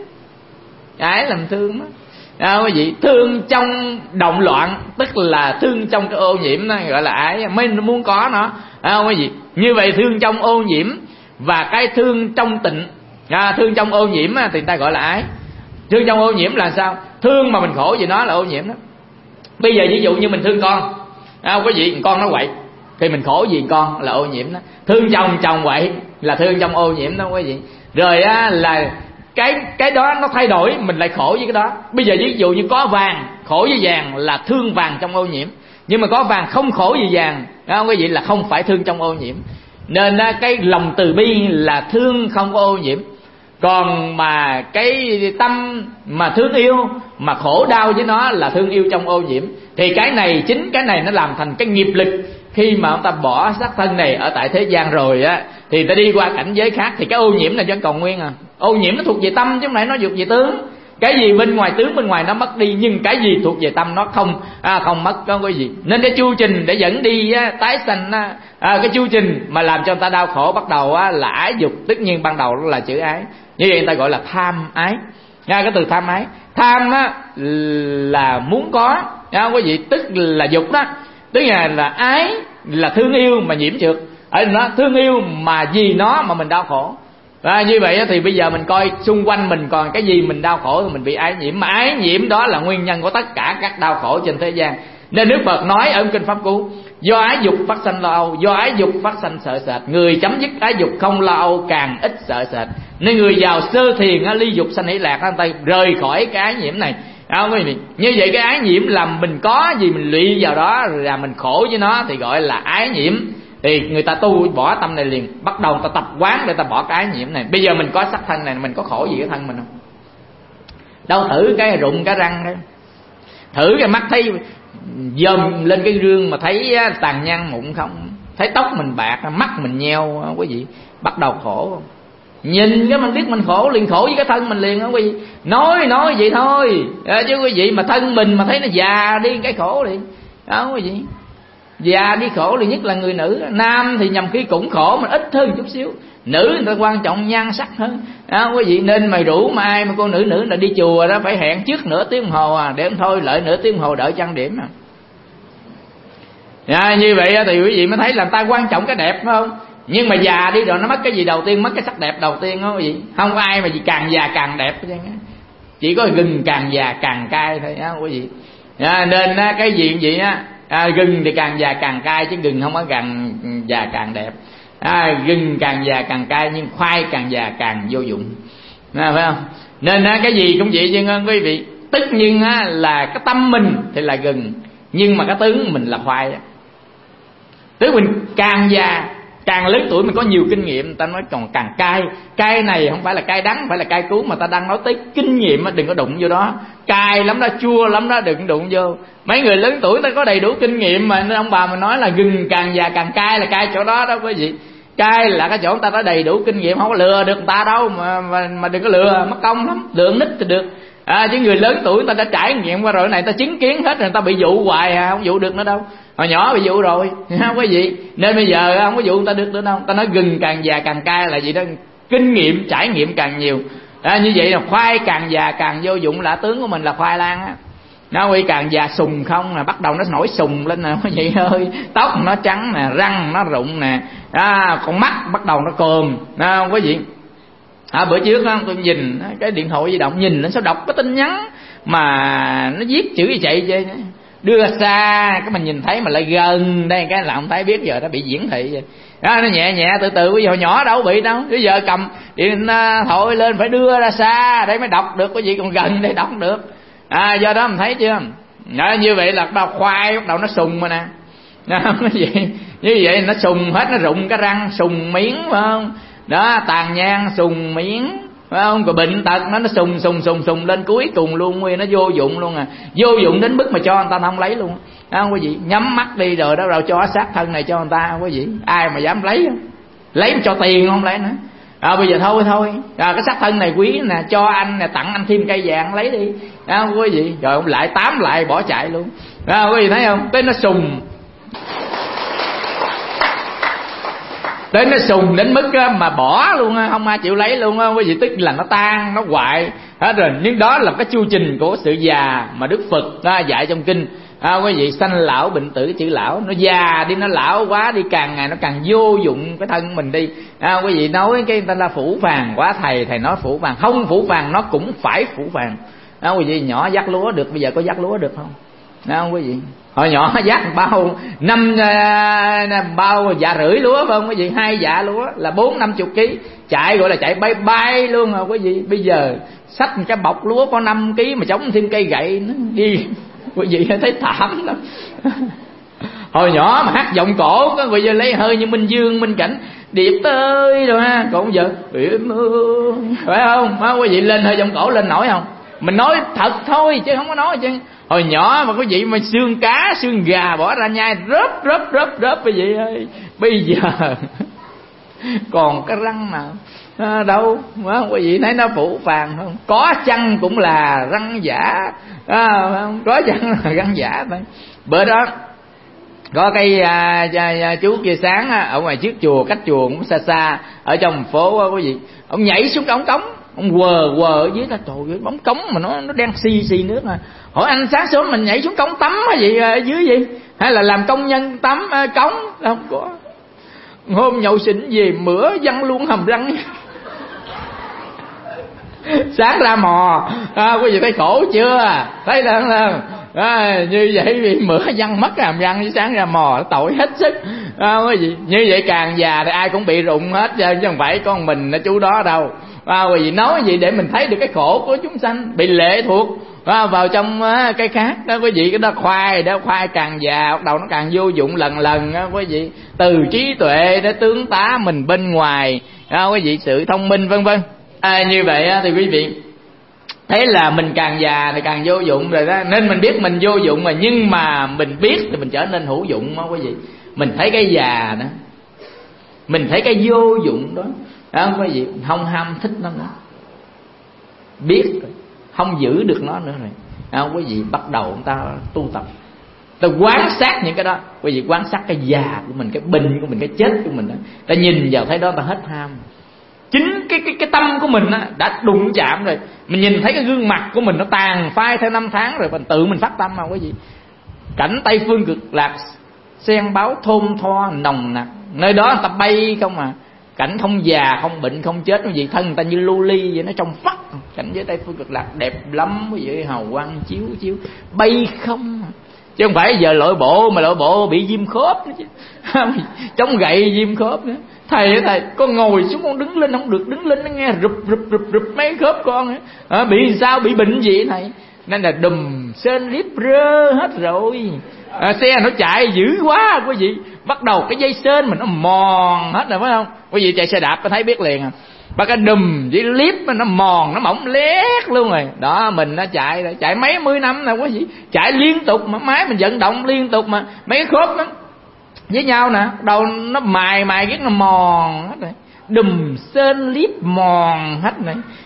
ái làm thương đó. Quý vị, thương trong động loạn tức là thương trong cái ô nhiễm, đó gọi là ái, mới muốn có nó. Quý vị, như vậy thương trong ô nhiễm và cái thương trong tịnh, thương trong ô nhiễm thì người ta gọi là ái. Thương trong ô nhiễm là sao? Thương mà mình khổ vì nó là ô nhiễm đó. Bây giờ ví dụ như mình thương con, quý vị, con nó quậy thì mình khổ vì con là ô nhiễm đó. Thương chồng quậy là thương trong ô nhiễm đó, quý vị. Rồi là cái đó nó thay đổi, mình lại khổ với cái đó. Bây giờ ví dụ như có vàng, khổ với vàng là thương vàng trong ô nhiễm, nhưng mà có vàng không khổ vì vàng, quý vị, là không phải thương trong ô nhiễm. Nên cái lòng từ bi là thương không có ô nhiễm. Còn mà cái tâm mà thương yêu mà khổ đau với nó là thương yêu trong ô nhiễm. Thì cái này, chính cái này nó làm thành cái nghiệp lực. Khi mà ông ta bỏ xác thân này ở tại thế gian rồi thì ta đi qua cảnh giới khác, thì cái ô nhiễm này vẫn còn nguyên. Ô nhiễm nó thuộc về tâm chứ không phải nó thuộc về tướng. Cái gì bên ngoài tướng, bên ngoài nó mất đi, nhưng cái gì thuộc về tâm nó không mất, có cái gì. Nên cái chu trình để dẫn đi tái sanh, cái chu trình mà làm cho người ta đau khổ bắt đầu là ái dục. Tất nhiên ban đầu là chữ ái, như vậy người ta gọi là tham ái. Cái từ tham ái, tham là muốn có, quý vị, tức là dục đó. Tức là ái là thương yêu mà nhiễm trượt, ở nó thương yêu mà vì nó mà mình đau khổ. Như vậy thì bây giờ mình coi xung quanh mình còn cái gì mình đau khổ thì mình bị ái nhiễm. Mà ái nhiễm đó là nguyên nhân của tất cả các đau khổ trên thế gian. Nên Đức Phật nói ở kinh Pháp Cú: do ái dục phát sanh lo âu, do ái dục phát sanh sợ sệt. Người chấm dứt ái dục không lo âu càng ít sợ sệt. Nên người vào sơ thiền ly dục sanh hỷ lạc, anh ta rời khỏi cái ái nhiễm này. Như vậy cái ái nhiễm là mình có gì mình lụy vào đó là mình khổ với nó thì gọi là ái nhiễm. Thì người ta tu bỏ tâm này liền, bắt đầu người ta tập quán để ta bỏ cái ái nhiễm này. Bây giờ mình có sắc thân này, mình có khổ gì cái thân mình không? Đâu, thử cái rụng cái răng đấy, thử cái mắt thấy dòm lên cái gương mà thấy tàn nhang mụn không, thấy tóc mình bạc, mắt mình nheo, quý vị, bắt đầu khổ không? Nhìn cái mình biết mình khổ liền, khổ với cái thân mình liền, quý vị. Nói vậy thôi, chứ quý vị mà thân mình mà thấy nó già đi cái khổ liền, quý vị. Già đi khổ liền, nhất là người nữ. Nam thì nhầm khi cũng khổ mà ít hơn chút xíu, nữ người ta quan trọng nhan sắc hơn, quý vị. Nên mày rủ mà ai mà cô nữ là đi chùa đó phải hẹn trước nửa tiếng đồng hồ để thôi lợi nửa tiếng đồng hồ đợi trang điểm như vậy thì quý vị mới thấy là người ta quan trọng cái đẹp, phải không? Nhưng mà già đi rồi nó mất cái gì đầu tiên? Mất cái sắc đẹp đầu tiên đó quý vị. Không có ai mà gì càng già càng đẹp, chỉ có gừng càng già càng cay thôi quý vị. Nên cái gì vậy gừng thì càng già càng cay, chứ gừng không có càng già càng đẹp. Gừng càng già càng cay, nhưng khoai càng già càng vô dụng, phải không? Nên cái gì cũng vậy chứ quý vị. Tất nhiên là cái tâm mình thì là gừng, nhưng mà cái tướng mình là khoai. Tức mình càng già càng lớn tuổi, mình có nhiều kinh nghiệm, người ta nói còn càng cay. Cay này không phải là cay đắng, không phải là cay cứu, mà ta đang nói tới kinh nghiệm, đừng có đụng vô đó. Cay lắm đó, chua lắm đó, đừng đụng vô. Mấy người lớn tuổi ta có đầy đủ kinh nghiệm mà, nên ông bà mình nói là gừng càng già càng cay là cay chỗ đó đó quý vị. Cay là cái chỗ người ta có đầy đủ kinh nghiệm, không có lừa được người ta đâu, mà đừng có lừa, mất công lắm. Lừa nít thì được, Chứ người lớn tuổi người ta đã trải nghiệm qua rồi, này ta chứng kiến hết rồi, người ta bị dụ hoài không dụ được nữa đâu. Hồi nhỏ bị dụ rồi, không có gì. Nên bây giờ không có dụ người ta được nữa đâu. Ta nói gừng càng già càng cay là gì đó, kinh nghiệm trải nghiệm càng nhiều. Như vậy là khoai càng già càng vô dụng, là tướng của mình là khoai lang á. Nó quy càng già sùng không nè, bắt đầu nó nổi sùng lên nè, vậy ơi, tóc nó trắng nè, răng nó rụng nè, con mắt bắt đầu nó còm, không có gì. Bữa trước tôi nhìn cái điện thoại di động, nhìn nó sao đọc cái tin nhắn mà nó viết chữ gì chạy vậy, đưa xa cái mình nhìn thấy mà lại gần đây cái là không thấy, biết giờ nó bị diễn thị vậy. Nó nhẹ nhẹ từ từ, bây giờ nhỏ đâu bị đâu, bây giờ cầm điện thoại lên phải đưa ra xa để mới đọc được, cái gì còn gần để đọc được. Do đó mình thấy chưa, như vậy là bắt đầu khoai bắt đầu nó sùng mà nè. Như vậy nó sùng hết, nó rụng cái răng, sùng miếng phải không đó, tàn nhang sùng miếng phải không, rồi bệnh tật nó sùng lên cuối cùng luôn, nguyên nó vô dụng luôn vô dụng đến mức mà cho người ta không lấy luôn, không có gì. Nhắm mắt đi rồi đó, rồi cho xác thân này cho người ta, không có gì, ai mà dám lấy cho tiền không lấy nữa. Bây giờ thôi cái xác thân này quý nè, cho anh nè, tặng anh thêm cây vàng lấy đi, không có gì. Rồi ông lại tám lại bỏ chạy luôn, có gì thấy không, tới nó sùng. Tới nó sùng đến mức mà bỏ luôn, không ai chịu lấy luôn, cái gì tức là nó tan, nó hoại hết rồi. Nhưng đó là cái chu trình của sự già mà Đức Phật dạy trong kinh. Quý vị, sanh lão bệnh tử, cái chữ lão nó già đi, nó lão quá đi, càng ngày nó càng vô dụng cái thân mình đi. Quý vị nói cái người ta là phủ phàng quá, thầy nói phủ phàng, không phủ phàng nó cũng phải phủ phàng. Quý vị, nhỏ vắt lúa được, bây giờ có vắt lúa được không? Quý vị, hồi nhỏ vắt bao bao dạ rưỡi lúa phải không quý vị, 2 dạ lúa là 40-50 kg, chạy gọi là chạy bay luôn rồi quý vị. Bây giờ xách cái bọc lúa có 5 kg mà chống thêm cây gậy nó đi, quý vị thấy thảm lắm. Hồi nhỏ mà hát giọng cổ có bây giờ lấy hơi như Minh Dương, Minh Cảnh, điệp tới rồi ha, còn giờ phải không? Quý vị lên hơi giọng cổ lên nổi không? Mình nói thật thôi chứ không có nói chứ. Hồi nhỏ mà quý vị mà xương cá xương gà bỏ ra nhai rớp quý vị ơi, bây giờ còn cái răng nào đâu, quý vị thấy nó phủ phàng không? Có chăng cũng là răng giả, có chăng là răng giả thôi. Bữa đó có cái chú kia sáng ở ngoài trước chùa, cách chùa cũng xa xa ở trong thành phố quý vị, ông nhảy xuống ống cống, ông quờ ở dưới ta, trời ơi, bóng cống mà nó đen xì nước à. Hỏi anh sáng sớm mình nhảy xuống cống tắm hay gì ở dưới gì, hay là làm công nhân tắm cống? Không có. Hôm nhậu xỉn gì mửa văng luôn hàm răng. Sáng ra mò, quý vị thấy khổ chưa? Thấy là như vậy bị mửa văng mất hàm răng, sáng ra mò tội hết sức. Quý vị, như vậy càng già thì ai cũng bị rụng hết chứ không phải con mình nó chú đó đâu. Quý vị nói gì để mình thấy được cái khổ của chúng sanh bị lệ thuộc vào trong cái khác đó quý vị. Cái đó khoai càng già bắt đầu nó càng vô dụng lần đó quý vị, từ trí tuệ để tướng tá mình bên ngoài quý vị, sự thông minh vân vân. Như vậy thì quý vị thấy là mình càng già thì càng vô dụng rồi đó. Nên mình biết mình vô dụng mà, nhưng mà mình biết thì mình trở nên hữu dụng đó quý vị. Mình thấy cái già đó, mình thấy cái vô dụng đó quý vị, không ham thích nó nữa, biết rồi, không giữ được nó nữa rồi quý vị, bắt đầu chúng ta tu tập, ta quan sát những cái đó quý vị, quan sát cái già của mình, cái bệnh của mình, cái chết của mình đó, ta nhìn vào thấy đó ta hết ham. Chính cái tâm của mình đã đụng chạm rồi, mình nhìn thấy cái gương mặt của mình nó tàn phai theo năm tháng rồi, mình tự mình phát tâm mà quý vị. Cảnh Tây Phương Cực Lạc, sen báo thơm tho nồng nặc, nơi đó người ta bay không à. Cảnh không già, không bệnh, không chết quý vị, thân người ta như lưu ly vậy, nó trong vắt. Cảnh giới Tây Phương Cực Lạc đẹp lắm quý vị, hào quang chiếu bay không à. Chứ không phải giờ lội bộ bị viêm khớp nữa chứ. Chống gậy viêm khớp nữa. Thầy con ngồi xuống con đứng lên không được, đứng lên nó nghe rụp mấy khớp con bị sao, bị bệnh gì thầy? Nên là đùm sên liếp rơ hết rồi. Xe nó chạy dữ quá quý vị, bắt đầu cái dây sên mình nó mòn hết rồi phải không? Quý vị chạy xe đạp có thấy biết liền à. Bắt cái đùm với liếp nó mòn, nó mỏng lét luôn rồi. Đó mình nó chạy mấy mươi năm nè quý vị, chạy liên tục mà máy mình vận động liên tục mà mấy cái khớp nó với nhau nè, đầu nó mài ghét nó mòn hết rồi. Đùm sên liếp mòn hết này.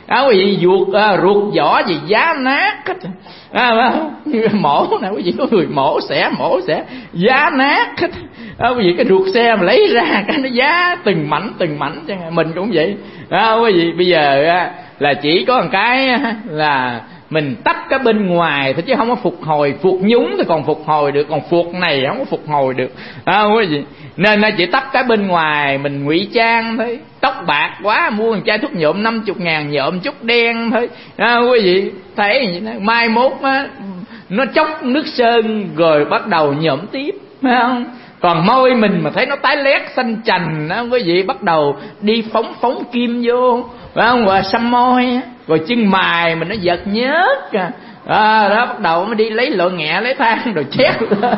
quý vị, ruột vỏ gì giá nát hết. Mổ nè quý vị, có người mổ xẻ giá nát hết. Quý vị, cái ruột xe mà lấy ra cái nó giá từng mảnh chứ. Mình cũng vậy. Quý vị, bây giờ là chỉ có một cái là mình tách cái bên ngoài thôi, chứ không có phục hồi. Phục nhúng thì còn phục hồi được, còn phục này không có phục hồi được. Quý vị, nên chỉ tách cái bên ngoài, mình ngụy trang thôi. Tóc bạc quá mua một chai thuốc nhuộm 50.000 nhuộm chút đen thôi. Quý vị thấy mai mốt nó chốc nước sơn rồi bắt đầu nhuộm tiếp, phải không? Còn môi mình mà thấy nó tái lét xanh chành đó, quý vị bắt đầu đi phóng kim vô, phải không? Và xăm môi, rồi chân mày mình nó giật nhớt đó, bắt đầu mới đi lấy lọ nghẹ lấy than rồi chét lên.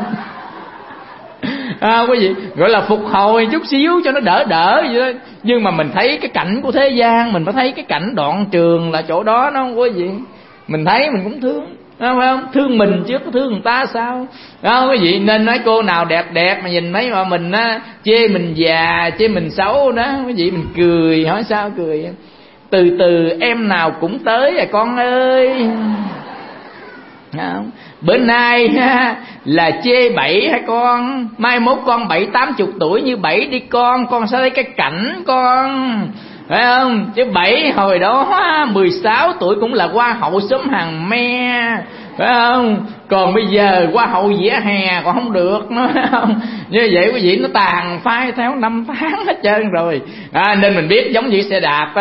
Quý vị, gọi là phục hồi chút xíu cho nó đỡ vậy đó. Nhưng mà mình thấy cái cảnh của thế gian, mình phải thấy cái cảnh đoạn trường là chỗ đó đó quý vị. Mình thấy mình cũng thương, phải không? Thương mình chứ có thương người ta sao đó quý vị. Nên nói cô nào đẹp mà nhìn thấy mà mình chê mình già, chê mình xấu đó quý vị, mình cười. Hỏi sao cười? Từ từ em nào cũng tới à con ơi. Bữa nay là chê Bảy hả con? Mai mốt con 70-80 tuổi như Bảy đi con sẽ thấy cái cảnh con, phải không? Chứ Bảy hồi đó 16 tuổi cũng là hoa hậu xóm Hàng Me, phải không? Còn bây giờ hoa hậu vỉa hè còn không được nữa, phải không? Như vậy quý vị, nó tàn phai theo năm tháng hết trơn rồi. Nên mình biết giống như xe đạp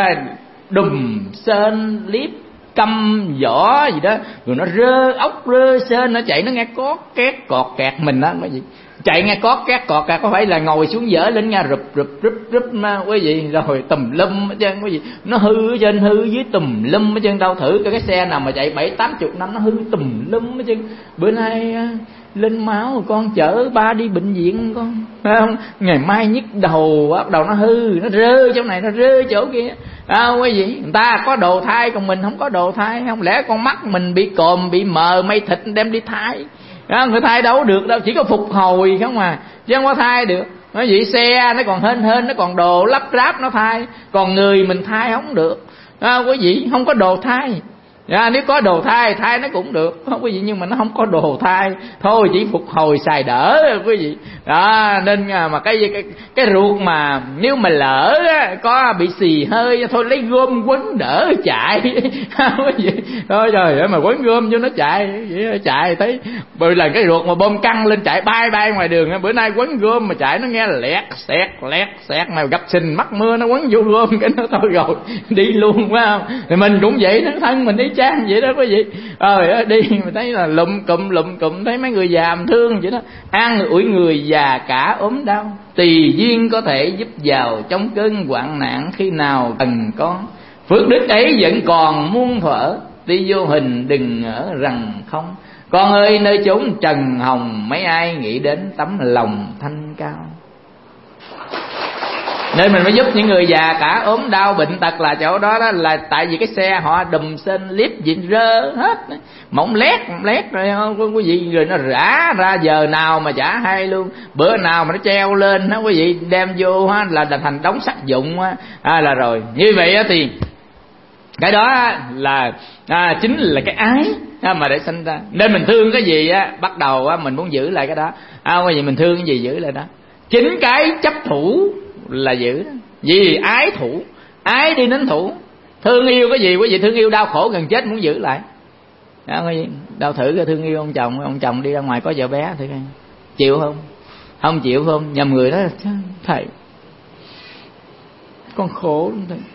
đùm sên liếp căm vỏ gì đó, rồi nó rơ ốc rơ sên, nó chạy nó nghe cót két cọt kẹt mình đó quý vị. Chạy nghe cót két cọt kẹt có phải là ngồi xuống dở lên nghe rụp mà quý vị, rồi tùm lum hết trơn quý vị. Nó hư ở trên hư dưới tùm lum hết trơn. Đâu thử cái xe nào mà chạy 70-80 năm nó hư tùm lum hết trơn. Bữa nay lên máu con chở ba đi bệnh viện con, phải không? Ngày mai nhức đầu bắt đầu nó hư, nó rơ chỗ này nó rơ chỗ kia. Quý vị, người ta có đồ thai còn mình không có đồ thai. Không lẽ con mắt mình bị còm bị mờ mây thịt đem đi thai? Người thai đâu được đâu, chỉ có phục hồi không à, chứ không có thai được. Nói vậy xe nó còn hên nó còn đồ lắp ráp nó thai, còn người mình thai không được. Quý vị, không có đồ thai. Nếu có đồ thai nó cũng được quý vị, nhưng mà nó không có đồ thai thôi, chỉ phục hồi xài đỡ quý vị đó. Nên mà cái ruột mà nếu mà lỡ có bị xì hơi thôi lấy gom quấn đỡ chạy quý vị. Thôi trời ơi, mà quấn gom vô nó chạy thấy bữa lần cái ruột mà bơm căng lên chạy bay ngoài đường. Bữa nay quấn gom mà chạy nó nghe lẹt xẹt mà gặp sình mắc mưa nó quấn vô gom cái nó thôi rồi đi luôn, phải không? Thì mình cũng vậy đó, thân mình đi chang vậy đó quý vị. Đi mình thấy là lụm cụm thấy mấy người già thương vậy đó. An ủi người già cả ốm đau, tùy duyên có thể giúp giàu trong cơn hoạn nạn khi nào cần con. Phước đức ấy vẫn còn muôn thuở, tuy vô hình đừng ngỡ rằng không. Con ơi, nơi chốn trần hồng mấy ai nghĩ đến tấm lòng thanh cao. Nên mình mới giúp những người già cả ốm đau bệnh tật là chỗ đó đó, là tại vì cái xe họ đùm sên liếp gì rơ hết, mỏng lét rồi quý vị, rồi nó rã ra giờ nào mà chả hay luôn. Bữa nào mà nó treo lên đó quý vị, đem vô là thành đống sắt dụng là rồi. Như vậy thì cái đó là chính là cái ái mà để sinh ra. Nên mình thương cái gì bắt đầu mình muốn giữ lại cái đó. Quý vị, mình thương cái gì giữ lại đó. Chính cái chấp thủ là giữ đó. Vì ái thủ, ái đi đến thủ. Thương yêu cái gì quý vị, thương yêu đau khổ gần chết muốn giữ lại đó, quý vị. Đâu thử cái thương yêu ông chồng đi ra ngoài có vợ bé thử coi, chịu không? Không chịu không? Nhầm người đó thầy con khổ lắm thầy,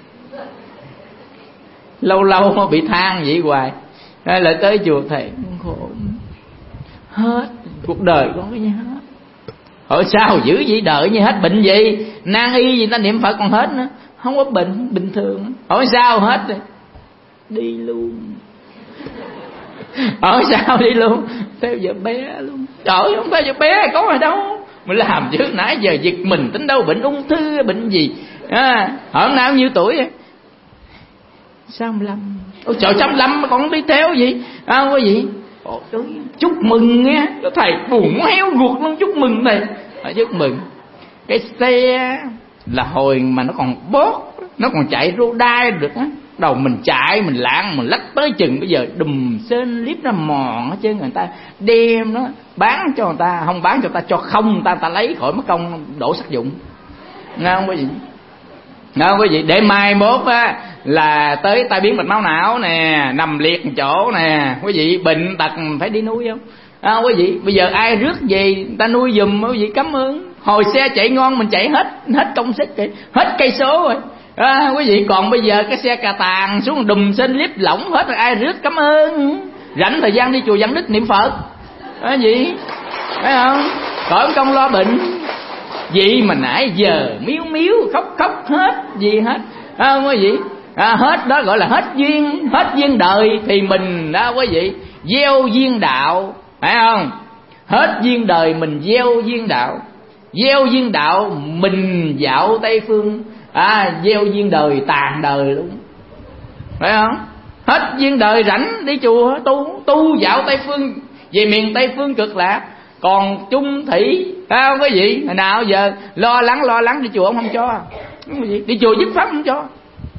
lâu nó bị than vậy hoài. Lại tới chùa thầy con khổ hết cuộc đời con cái gì hết. Hỏi sao dữ vậy, đợi như hết bệnh gì, nan y gì ta niệm Phật còn hết nữa, không có bệnh bình thường. Hỏi sao hết rồi, đi luôn. Hỏi sao đi luôn, theo vợ bé luôn. Trời, không phải vợ bé có ở đâu, mình làm chứ nãy giờ giật mình tính đâu bệnh ung thư bệnh gì. Hỏi nào bao nhiêu tuổi vậy? 65. Ôi trời, 65 mà còn đi theo gì quý vị. Chúc mừng nha, thầy buồn héo ruột luôn. Chúc mừng thầy, chúc mừng. Cái xe là hồi mà nó còn bót, nó còn chạy rô đai được á, đầu mình chạy, mình lạng, mình lách tới chừng bây giờ đùm sên liếp nó mòn hết trơn, người ta đem nó bán cho người ta, không bán cho người ta cho không, người ta lấy khỏi mất công đổ sắc dụng. Nghe không quý vị? Nghe không quý vị? Để mai mốt á là tới tai biến mạch máu não nè, nằm liệt một chỗ nè, quý vị bệnh tật phải đi nuôi không? Quý vị, bây giờ ai rước về người ta nuôi giùm, quý vị cảm ơn. Hồi xe chạy ngon mình chạy hết công sức rồi, hết cây số rồi. Quý vị, còn bây giờ cái xe cà tàng xuống đùm sên liếp lỏng hết rồi, ai rước cảm ơn. Rảnh thời gian đi chùa Văn Đức niệm Phật. Gì? Phải không? Khỏi công lo bệnh. Vậy mà nãy giờ miếu miếu khóc hết gì hết. Quý vị, hết đó gọi là hết duyên đời. Thì mình đó quý vị, gieo duyên đạo, phải không? Hết duyên đời mình gieo duyên đạo. Gieo duyên đạo mình dạo Tây Phương, gieo duyên đời tàn đời luôn, phải không? Hết duyên đời rảnh đi chùa tu dạo Tây Phương, về miền Tây Phương cực lạc. Còn chung thủy, phải không quý vị? Hồi nào giờ lo lắng đi chùa ông không cho, đi chùa dứt pháp không cho.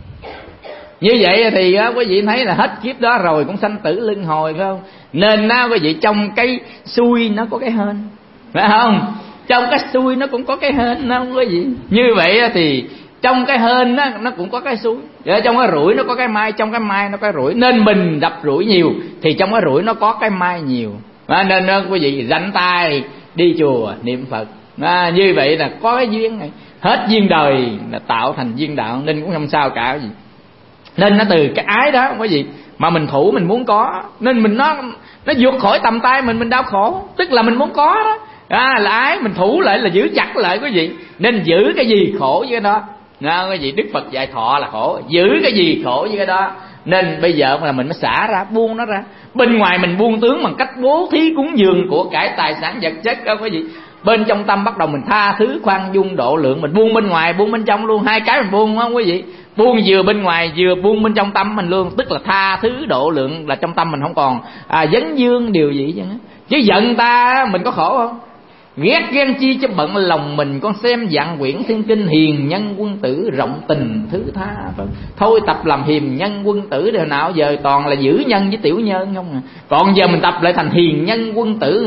Như vậy thì quý vị thấy là hết kiếp đó rồi cũng sanh tử luân hồi, phải không? Nên quý vị, trong cái xui nó có cái hên, phải không? Trong cái xui nó cũng có cái hên, không quý vị? Như vậy thì trong cái hên nó cũng có cái xui, trong cái rủi nó có cái may, trong cái may nó có cái rủi. Nên mình đập rủi nhiều thì trong cái rủi nó có cái may nhiều. Nên quý vị rảnh tay đi chùa niệm Phật. Như vậy là có cái duyên này. Hết duyên đời là tạo thành duyên đạo, nên cũng không sao cả gì. Nên nó từ cái ái đó quý vị mà mình thủ, mình muốn có, nên mình nó vượt khỏi tầm tay mình đau khổ. Tức là mình muốn có đó, là ái, mình thủ lại là giữ chặt lại quý vị. Nên giữ cái gì khổ với cái đó. Quý vị, Đức Phật dạy thọ là khổ, giữ cái gì khổ với cái đó. Nên bây giờ là mình mới xả ra, buông nó ra. Bên ngoài mình buông tướng bằng cách bố thí cúng dường của cải tài sản vật chất đó quý vị. Bên trong tâm bắt đầu mình tha thứ, khoan dung, độ lượng. Mình buông bên ngoài, buông bên trong luôn, hai cái mình buông, không quý vị? Buông vừa bên ngoài vừa buông bên trong tâm mình luôn. Tức là tha thứ độ lượng, là trong tâm mình không còn vấn dương điều gì chứ. Chứ giận ta mình có khổ không? Ghét ghen chi cho bận lòng mình. Con xem dạng quyển thiên kinh, hiền nhân quân tử rộng tình thứ tha. Thôi tập làm hiền nhân quân tử đời nào giờ toàn là giữ nhân với tiểu nhân không à. Còn giờ mình tập lại thành hiền nhân quân tử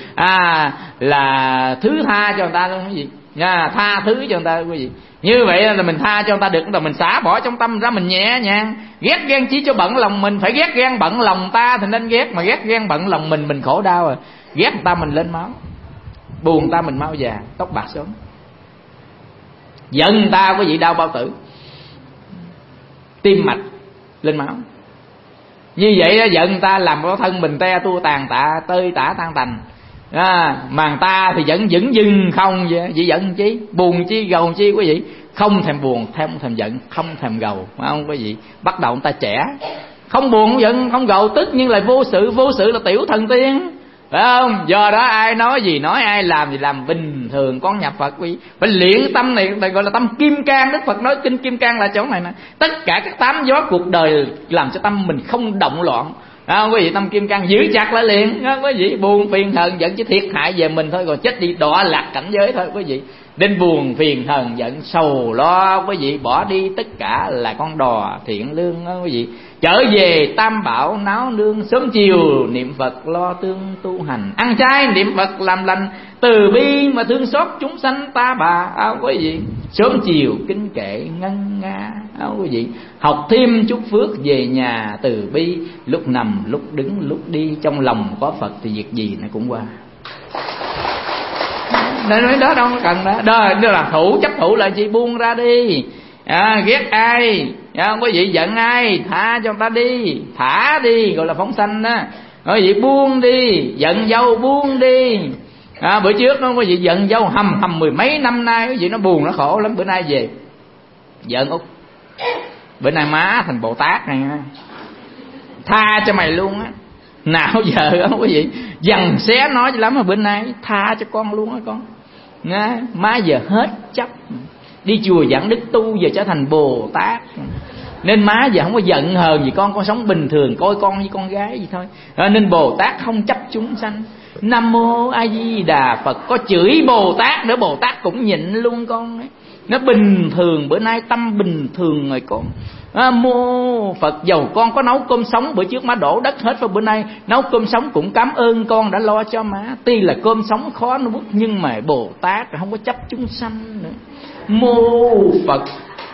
là thứ tha cho người ta luôn, cái gì tha thứ cho người ta, quý vị. Như vậy là mình tha cho người ta được, rồi mình xả bỏ trong tâm ra, mình nhẹ nhàng. Ghét ghen chi cho bận lòng mình, phải ghét ghen bận lòng ta thì nên ghét, mà ghét ghen bận lòng mình khổ đau rồi. Ghét người ta mình lên máu, buồn ta mình mau già, tóc bạc sớm. Giận ta quý vị đau bao tử, tim mạch lên máu. Như vậy đó, giận ta làm cho thân mình te tua tàn tạ, tơi tả tan tành. Mà ta thì vẫn dưng không vậy. Vậy giận chi, buồn chi, gầu chi quý vị? Không thèm buồn, không thèm giận, không thèm gầu, phải không quý vị? Bắt đầu người ta trẻ, không buồn, không giận, không gầu, tất nhiên là vô sự. Vô sự là tiểu thần tiên, phải không? Do đó ai nói gì nói, ai làm gì làm, bình thường con nhập Phật quý vị. Phải luyện tâm này gọi là tâm kim cang. Đức Phật nói kinh kim cang là chỗ này nè. Tất cả các tám gió cuộc đời làm cho tâm mình không động loạn. Quý vị, tâm kim cang giữ chặt lại liền. Quý vị, buồn phiền hờn giận chỉ thiệt hại về mình thôi, còn chết đi đọa lạc cảnh giới thôi quý vị. Đến buồn phiền hờn giận sầu lo quý vị, bỏ đi tất cả là con đò thiện lương đó quý vị. Trở về tam bảo náo nương, sớm chiều niệm Phật lo tương tu hành. Ăn chay niệm Phật làm lành, từ bi mà thương xót chúng sanh ta bà. Quý vị, sớm chiều kính kệ ngân nga. Quý vị, học thêm chút phước về nhà từ bi. Lúc nằm lúc đứng lúc đi, trong lòng có Phật thì việc gì nó cũng qua. Nên nói đó đâu có cần đó. Đó là thủ, chấp thủ là gì? Buông ra đi. Ghét ai, quý vị giận ai, tha cho người ta đi, thả đi, gọi là phóng sanh đó. Quý vị buông đi, giận dâu buông đi. Bữa trước nó quý vị giận dâu hầm mười mấy năm nay, quý vị nó buồn nó khổ lắm. Bữa nay về giận Út, bữa nay má thành Bồ Tát này, tha cho mày luôn á. Nào giờ đó quý vị dằn xé nói lắm, mà bữa nay tha cho con luôn á con. Má giờ hết chấp, đi chùa Giảng Đức tu giờ trở thành Bồ Tát, nên má giờ không có giận hờn gì con sống bình thường coi con như con gái gì thôi. Nên Bồ Tát không chấp chúng sanh. Nam mô A Di Đà Phật, có chửi Bồ Tát nữa Bồ Tát cũng nhịn luôn con ấy. Nó bình thường, bữa nay tâm bình thường rồi con. Mô Phật, dầu con có nấu cơm sống, bữa trước má đổ đất hết, và bữa nay nấu cơm sống cũng cảm ơn con đã lo cho má. Tuy là cơm sống khó nuốt, nhưng mà Bồ Tát không có chấp chúng sanh nữa. Mô Phật,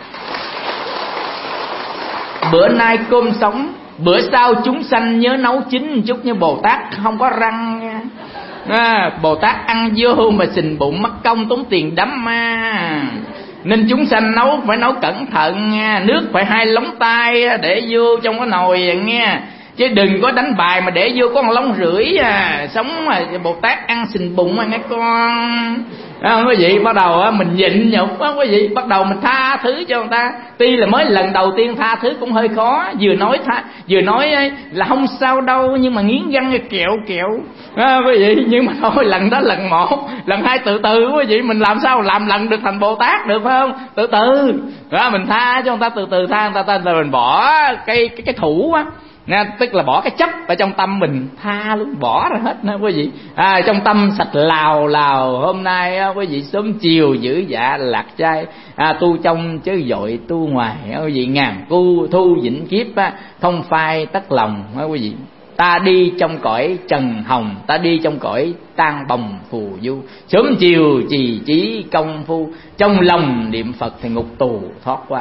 bữa nay cơm sống, bữa sau chúng sanh nhớ nấu chín một chút, như Bồ Tát không có răng nha. Bồ Tát ăn vô mà xình bụng, mất công tốn tiền đắm ma. Nên chúng sanh nấu phải nấu cẩn thận nha. Nước phải 2 lóng tay để vô trong cái nồi nha, chứ đừng có đánh bài mà để vô có 1 lóng rưỡi sống mà Bồ Tát ăn xình bụng mà nghe con. Quý vị, bắt đầu mình nhịn nhục á quý vị, bắt đầu mình tha thứ cho người ta. Tuy là mới lần đầu tiên tha thứ cũng hơi khó, vừa nói là không sao đâu, nhưng mà nghiến răng kẹo quý vị. Nhưng mà thôi, lần đó lần 1, lần 2 từ từ quý vị, mình làm sao làm lần được thành Bồ Tát được, phải không? Từ từ mình tha cho người ta, từ từ tha người ta, rồi mình bỏ cái thủ á, tức là bỏ cái chấp ở trong tâm mình, tha luôn, bỏ ra hết nữa quý vị. Trong tâm sạch lào hôm nay quý vị sớm chiều giữ dạ lạc trai, tu trong chứ dội tu ngoài quý vị. Ngàn cu thu vĩnh kiếp thông phai tất lòng quý vị. Ta đi trong cõi trần hồng, ta đi trong cõi tan bồng phù du. Sớm chiều trì trí công phu, trong lòng niệm Phật thì ngục tù thoát qua.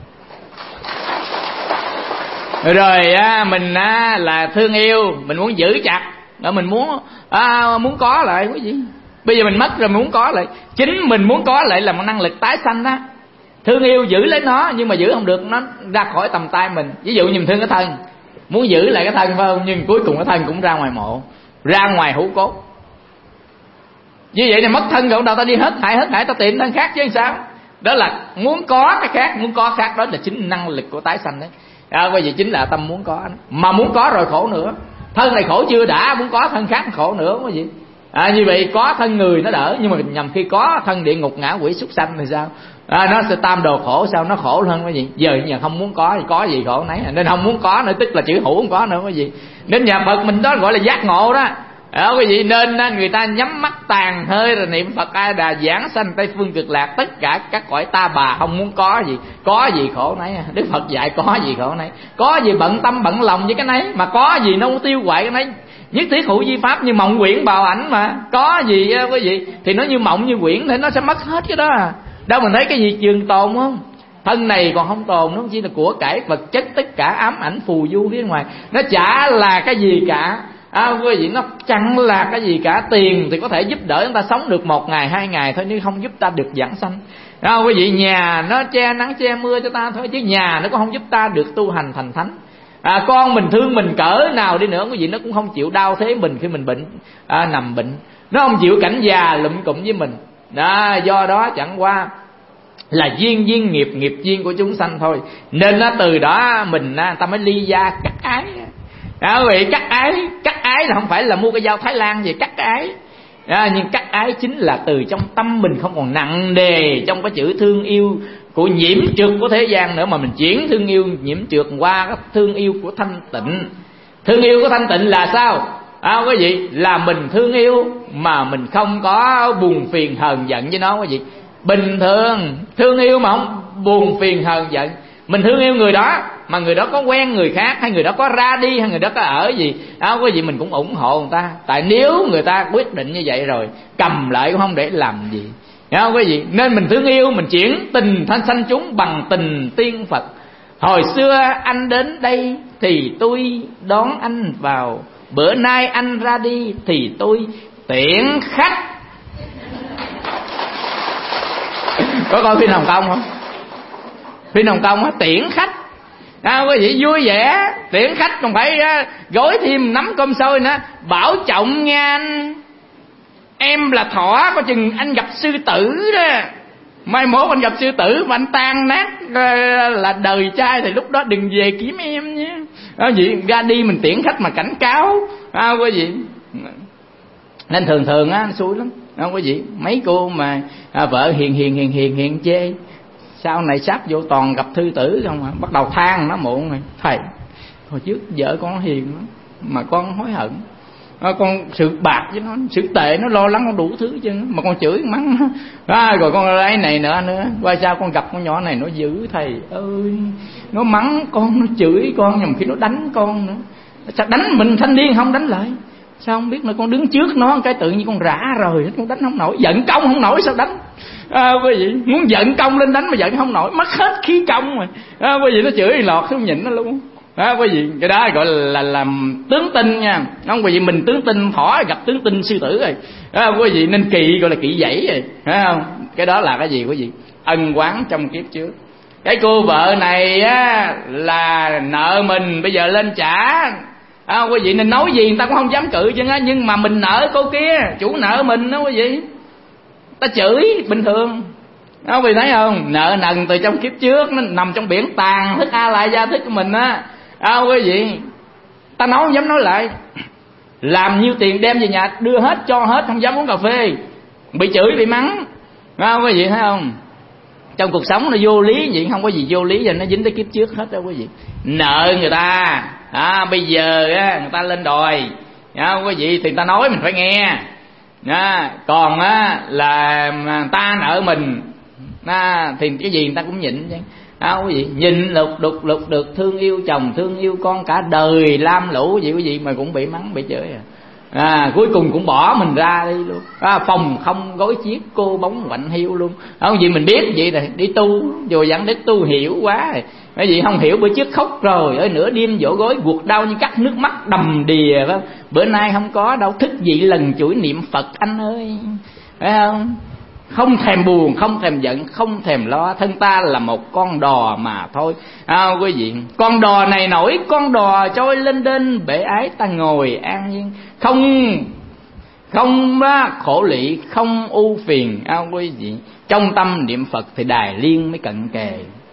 Rồi mình là thương yêu, mình muốn giữ chặt, mình muốn có lại quý vị. Bây giờ mình mất rồi, mình muốn có lại. Chính mình muốn có lại là một năng lực tái sanh đó. Thương yêu giữ lấy nó, nhưng mà giữ không được, nó ra khỏi tầm tay mình. Ví dụ như mình thương cái thân, muốn giữ lại cái thân phải không, nhưng cuối cùng cái thân cũng ra ngoài mộ, ra ngoài hũ cốt. Như vậy thì mất thân rồi, đâu ta đi hết thảy ta tìm thân khác chứ sao. Đó là muốn có cái khác, muốn có khác, đó là chính năng lực của tái sanh đấy. Bây giờ chính là tâm muốn có đó. Mà muốn có rồi khổ nữa. Thân này khổ chưa đã, muốn có thân khác khổ nữa quý vị. Như vậy có thân người nó đỡ, nhưng mà nhầm khi có thân địa ngục ngã quỷ súc sanh thì sao? Nó sẽ tam đồ khổ, sao nó khổ hơn quý vị. Giờ không muốn có thì có gì khổ nấy, nên không muốn có nữa, tức là chữ hữu không có nữa quý vị. Nên nhà Phật mình đó gọi là giác ngộ đó. Quý vị, nên người ta nhắm mắt tàn hơi rồi niệm Phật A Đà giảng sanh Tây Phương Cực Lạc, tất cả các cõi ta bà không muốn có gì khổ nấy. Đức Phật dạy có gì khổ nấy, có gì bận tâm bận lòng với cái nấy, mà có gì nó tiêu hoại cái nấy. Nhất thiết hữu vi pháp như mộng quyển bào ảnh mà, có gì quý vị thì nó như mộng như quyển thì nó sẽ mất hết cái đó. Đâu mình thấy cái gì trường tồn không? Thân này còn không tồn, nó chỉ là của cải vật chất, tất cả ám ảnh phù du phía ngoài, nó chả là cái gì cả. Quý vị, nó chẳng là cái gì cả. Tiền thì có thể giúp đỡ chúng ta sống được 1 ngày 2 ngày thôi, nhưng không giúp ta được giảng sanh. Quý vị, nhà nó che nắng che mưa cho ta thôi, chứ nhà nó cũng không giúp ta được tu hành thành thánh. Con mình thương mình cỡ nào đi nữa quý vị, nó cũng không chịu đau thế mình khi mình bệnh, nằm bệnh. Nó không chịu cảnh già lụm cụm với mình. Do đó chẳng qua là duyên nghiệp duyên của chúng sanh thôi. Nên từ đó mình ta mới ly gia cắt ái. Quý vị, cắt ái là không phải là mua cái dao Thái Lan gì cắt ái. Nhưng cắt ái chính là từ trong tâm mình không còn nặng nề trong cái chữ thương yêu của nhiễm trượt của thế gian nữa, mà mình chuyển thương yêu nhiễm trượt qua cái thương yêu của thanh tịnh. Thương yêu của thanh tịnh là sao? Quý vị, là mình thương yêu mà mình không có buồn phiền hờn giận với nó quý vị. Bình thường thương yêu mà không buồn phiền hờn giận. Mình thương yêu người đó mà người đó có quen người khác, hay người đó có ra đi, hay người đó có ở gì quý vị, mình cũng ủng hộ người ta. Tại nếu người ta quyết định như vậy rồi, cầm lại cũng không để làm gì, quý vị. Nên mình thương yêu, mình chuyển tình thanh sanh chúng bằng tình tiên Phật. Hồi xưa anh đến đây thì tôi đón anh vào, bữa nay anh ra đi thì tôi tiễn khách. Có coi phim Hồng Kông không? Phim Hồng Kông tiễn khách. Quý vị, vui vẻ tiễn khách, còn phải gói thêm nắm cơm xôi nữa. Bảo trọng nha anh, em là Thỏ, có chừng anh gặp sư tử đó. Mai mốt anh gặp sư tử mà anh tan nát là đời trai thì lúc đó đừng về kiếm em nhé. Vậy ra đi mình tiễn khách mà cảnh cáo, quý vị. Nên thường xui lắm quý vị. Mấy cô mà vợ hiền chê, sau này sắp vô toàn gặp thư tử không à. Bắt đầu than nó muộn rồi. Thầy, hồi trước vợ con hiền lắm mà con hối hận. con sự bạc với nó, sự tệ, nó lo lắng, nó đủ thứ chứ, mà con chửi mắng rồi con lấy này nữa qua sao con gặp con nhỏ này nó dữ thầy ơi, nó mắng con, nó chửi con, nhầm khi nó đánh con nữa. Sao đánh mình thanh niên không đánh lại, sao không biết nữa, con đứng trước nó cái tự nhiên con rã rồi, con đánh không nổi, giận công không nổi sao đánh. Quý vị muốn giận công lên đánh mà giận không nổi, mất hết khí công rồi. Quý vị nó chửi lọt không nhịn nó luôn. Quý vị cái đó gọi là làm tướng tinh nha, không? Quý vị mình tướng tinh thỏ gặp tướng tinh sư tử rồi. Quý vị nên kỵ, gọi là kỵ dãy rồi, thấy không? Cái đó là cái gì quý vị? Ân oán trong kiếp trước. Cái cô vợ này á là nợ mình, bây giờ lên trả. Quý vị nên nói gì người ta cũng không dám cự chứ á, nhưng mà mình nợ cô kia, chủ nợ mình đó quý vị, ta chửi bình thường. Quý vị thấy không? Nợ nần từ trong kiếp trước nó nằm trong biển tàn thức a lại gia thức của mình á. Quý vị, ta nói không dám nói lại, làm nhiêu tiền đem về nhà đưa hết, cho hết, không dám uống cà phê, bị chửi bị mắng. Quý vị thấy không? Trong cuộc sống nó vô lý vậy, không có gì vô lý, giờ nó dính tới kiếp trước hết đó quý vị. Nợ người ta bây giờ á, người ta lên đòi quý vị thì người ta nói mình phải nghe. Còn á là ta nợ mình thì cái gì người ta cũng nhịn chứ. Quý vị nhìn lục được, thương yêu chồng thương yêu con cả đời lam lũ vậy quý vị, mà cũng bị mắng bị chửi cuối cùng cũng bỏ mình ra đi luôn. Phòng không gối chiếc cô bóng quạnh hiu luôn. Không gì mình biết vậy rồi đi tu rồi dẫn đến tu hiểu quá rồi. Cái gì không hiểu bữa trước khóc rồi ở nửa đêm vỗ gối guột đau như cắt nước mắt đầm đìa phải không? Bữa nay không có đâu, thức dậy lần chuỗi niệm Phật anh ơi, phải không? Không thèm buồn, không thèm giận, không thèm lo, thân ta là một con đò mà thôi. Quý vị, con đò này nổi, con đò trôi lên đên bể ái, ta ngồi an nhiên, không khổ lụy, không ưu phiền. Quý vị, trong tâm niệm Phật thì đài liên mới cận kề.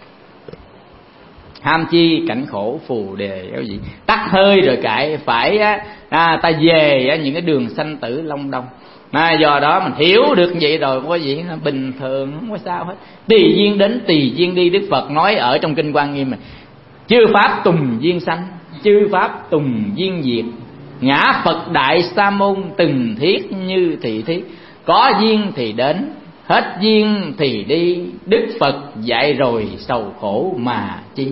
Ham chi cảnh khổ phù đề, quý vị tắt hơi rồi cãi phải ta về những cái đường sanh tử long đong. Do đó mình hiểu được vậy rồi quý vị, bình thường không có sao hết. Tùy duyên đến tùy duyên đi, Đức Phật nói ở trong kinh Quan Nghiêm này: chư pháp tùng duyên sanh, chư pháp tùng duyên diệt, ngã Phật đại sa môn từng thiết như thị thiết. Có duyên thì đến, hết duyên thì đi, Đức Phật dạy rồi sầu khổ mà chi.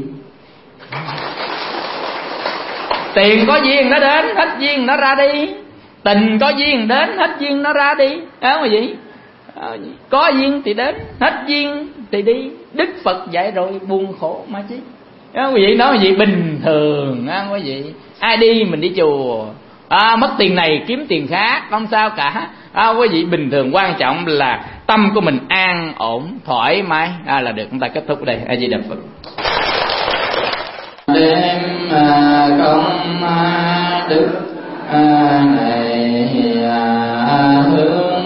Tiền có duyên nó đến, hết duyên nó ra đi. Tình có duyên đến, hết duyên nó ra đi. Quý vị, có duyên thì đến, hết duyên thì đi, Đức Phật dạy rồi buồn khổ mà chứ. Quý vị nói gì bình thường quý vị. Ai đi mình đi chùa, mất tiền này kiếm tiền khác không sao cả. Quý vị bình thường, quan trọng là tâm của mình an ổn thoải mái là được. Chúng ta kết thúc ở đây. A Di Đà Phật. Đêm công đức này hướng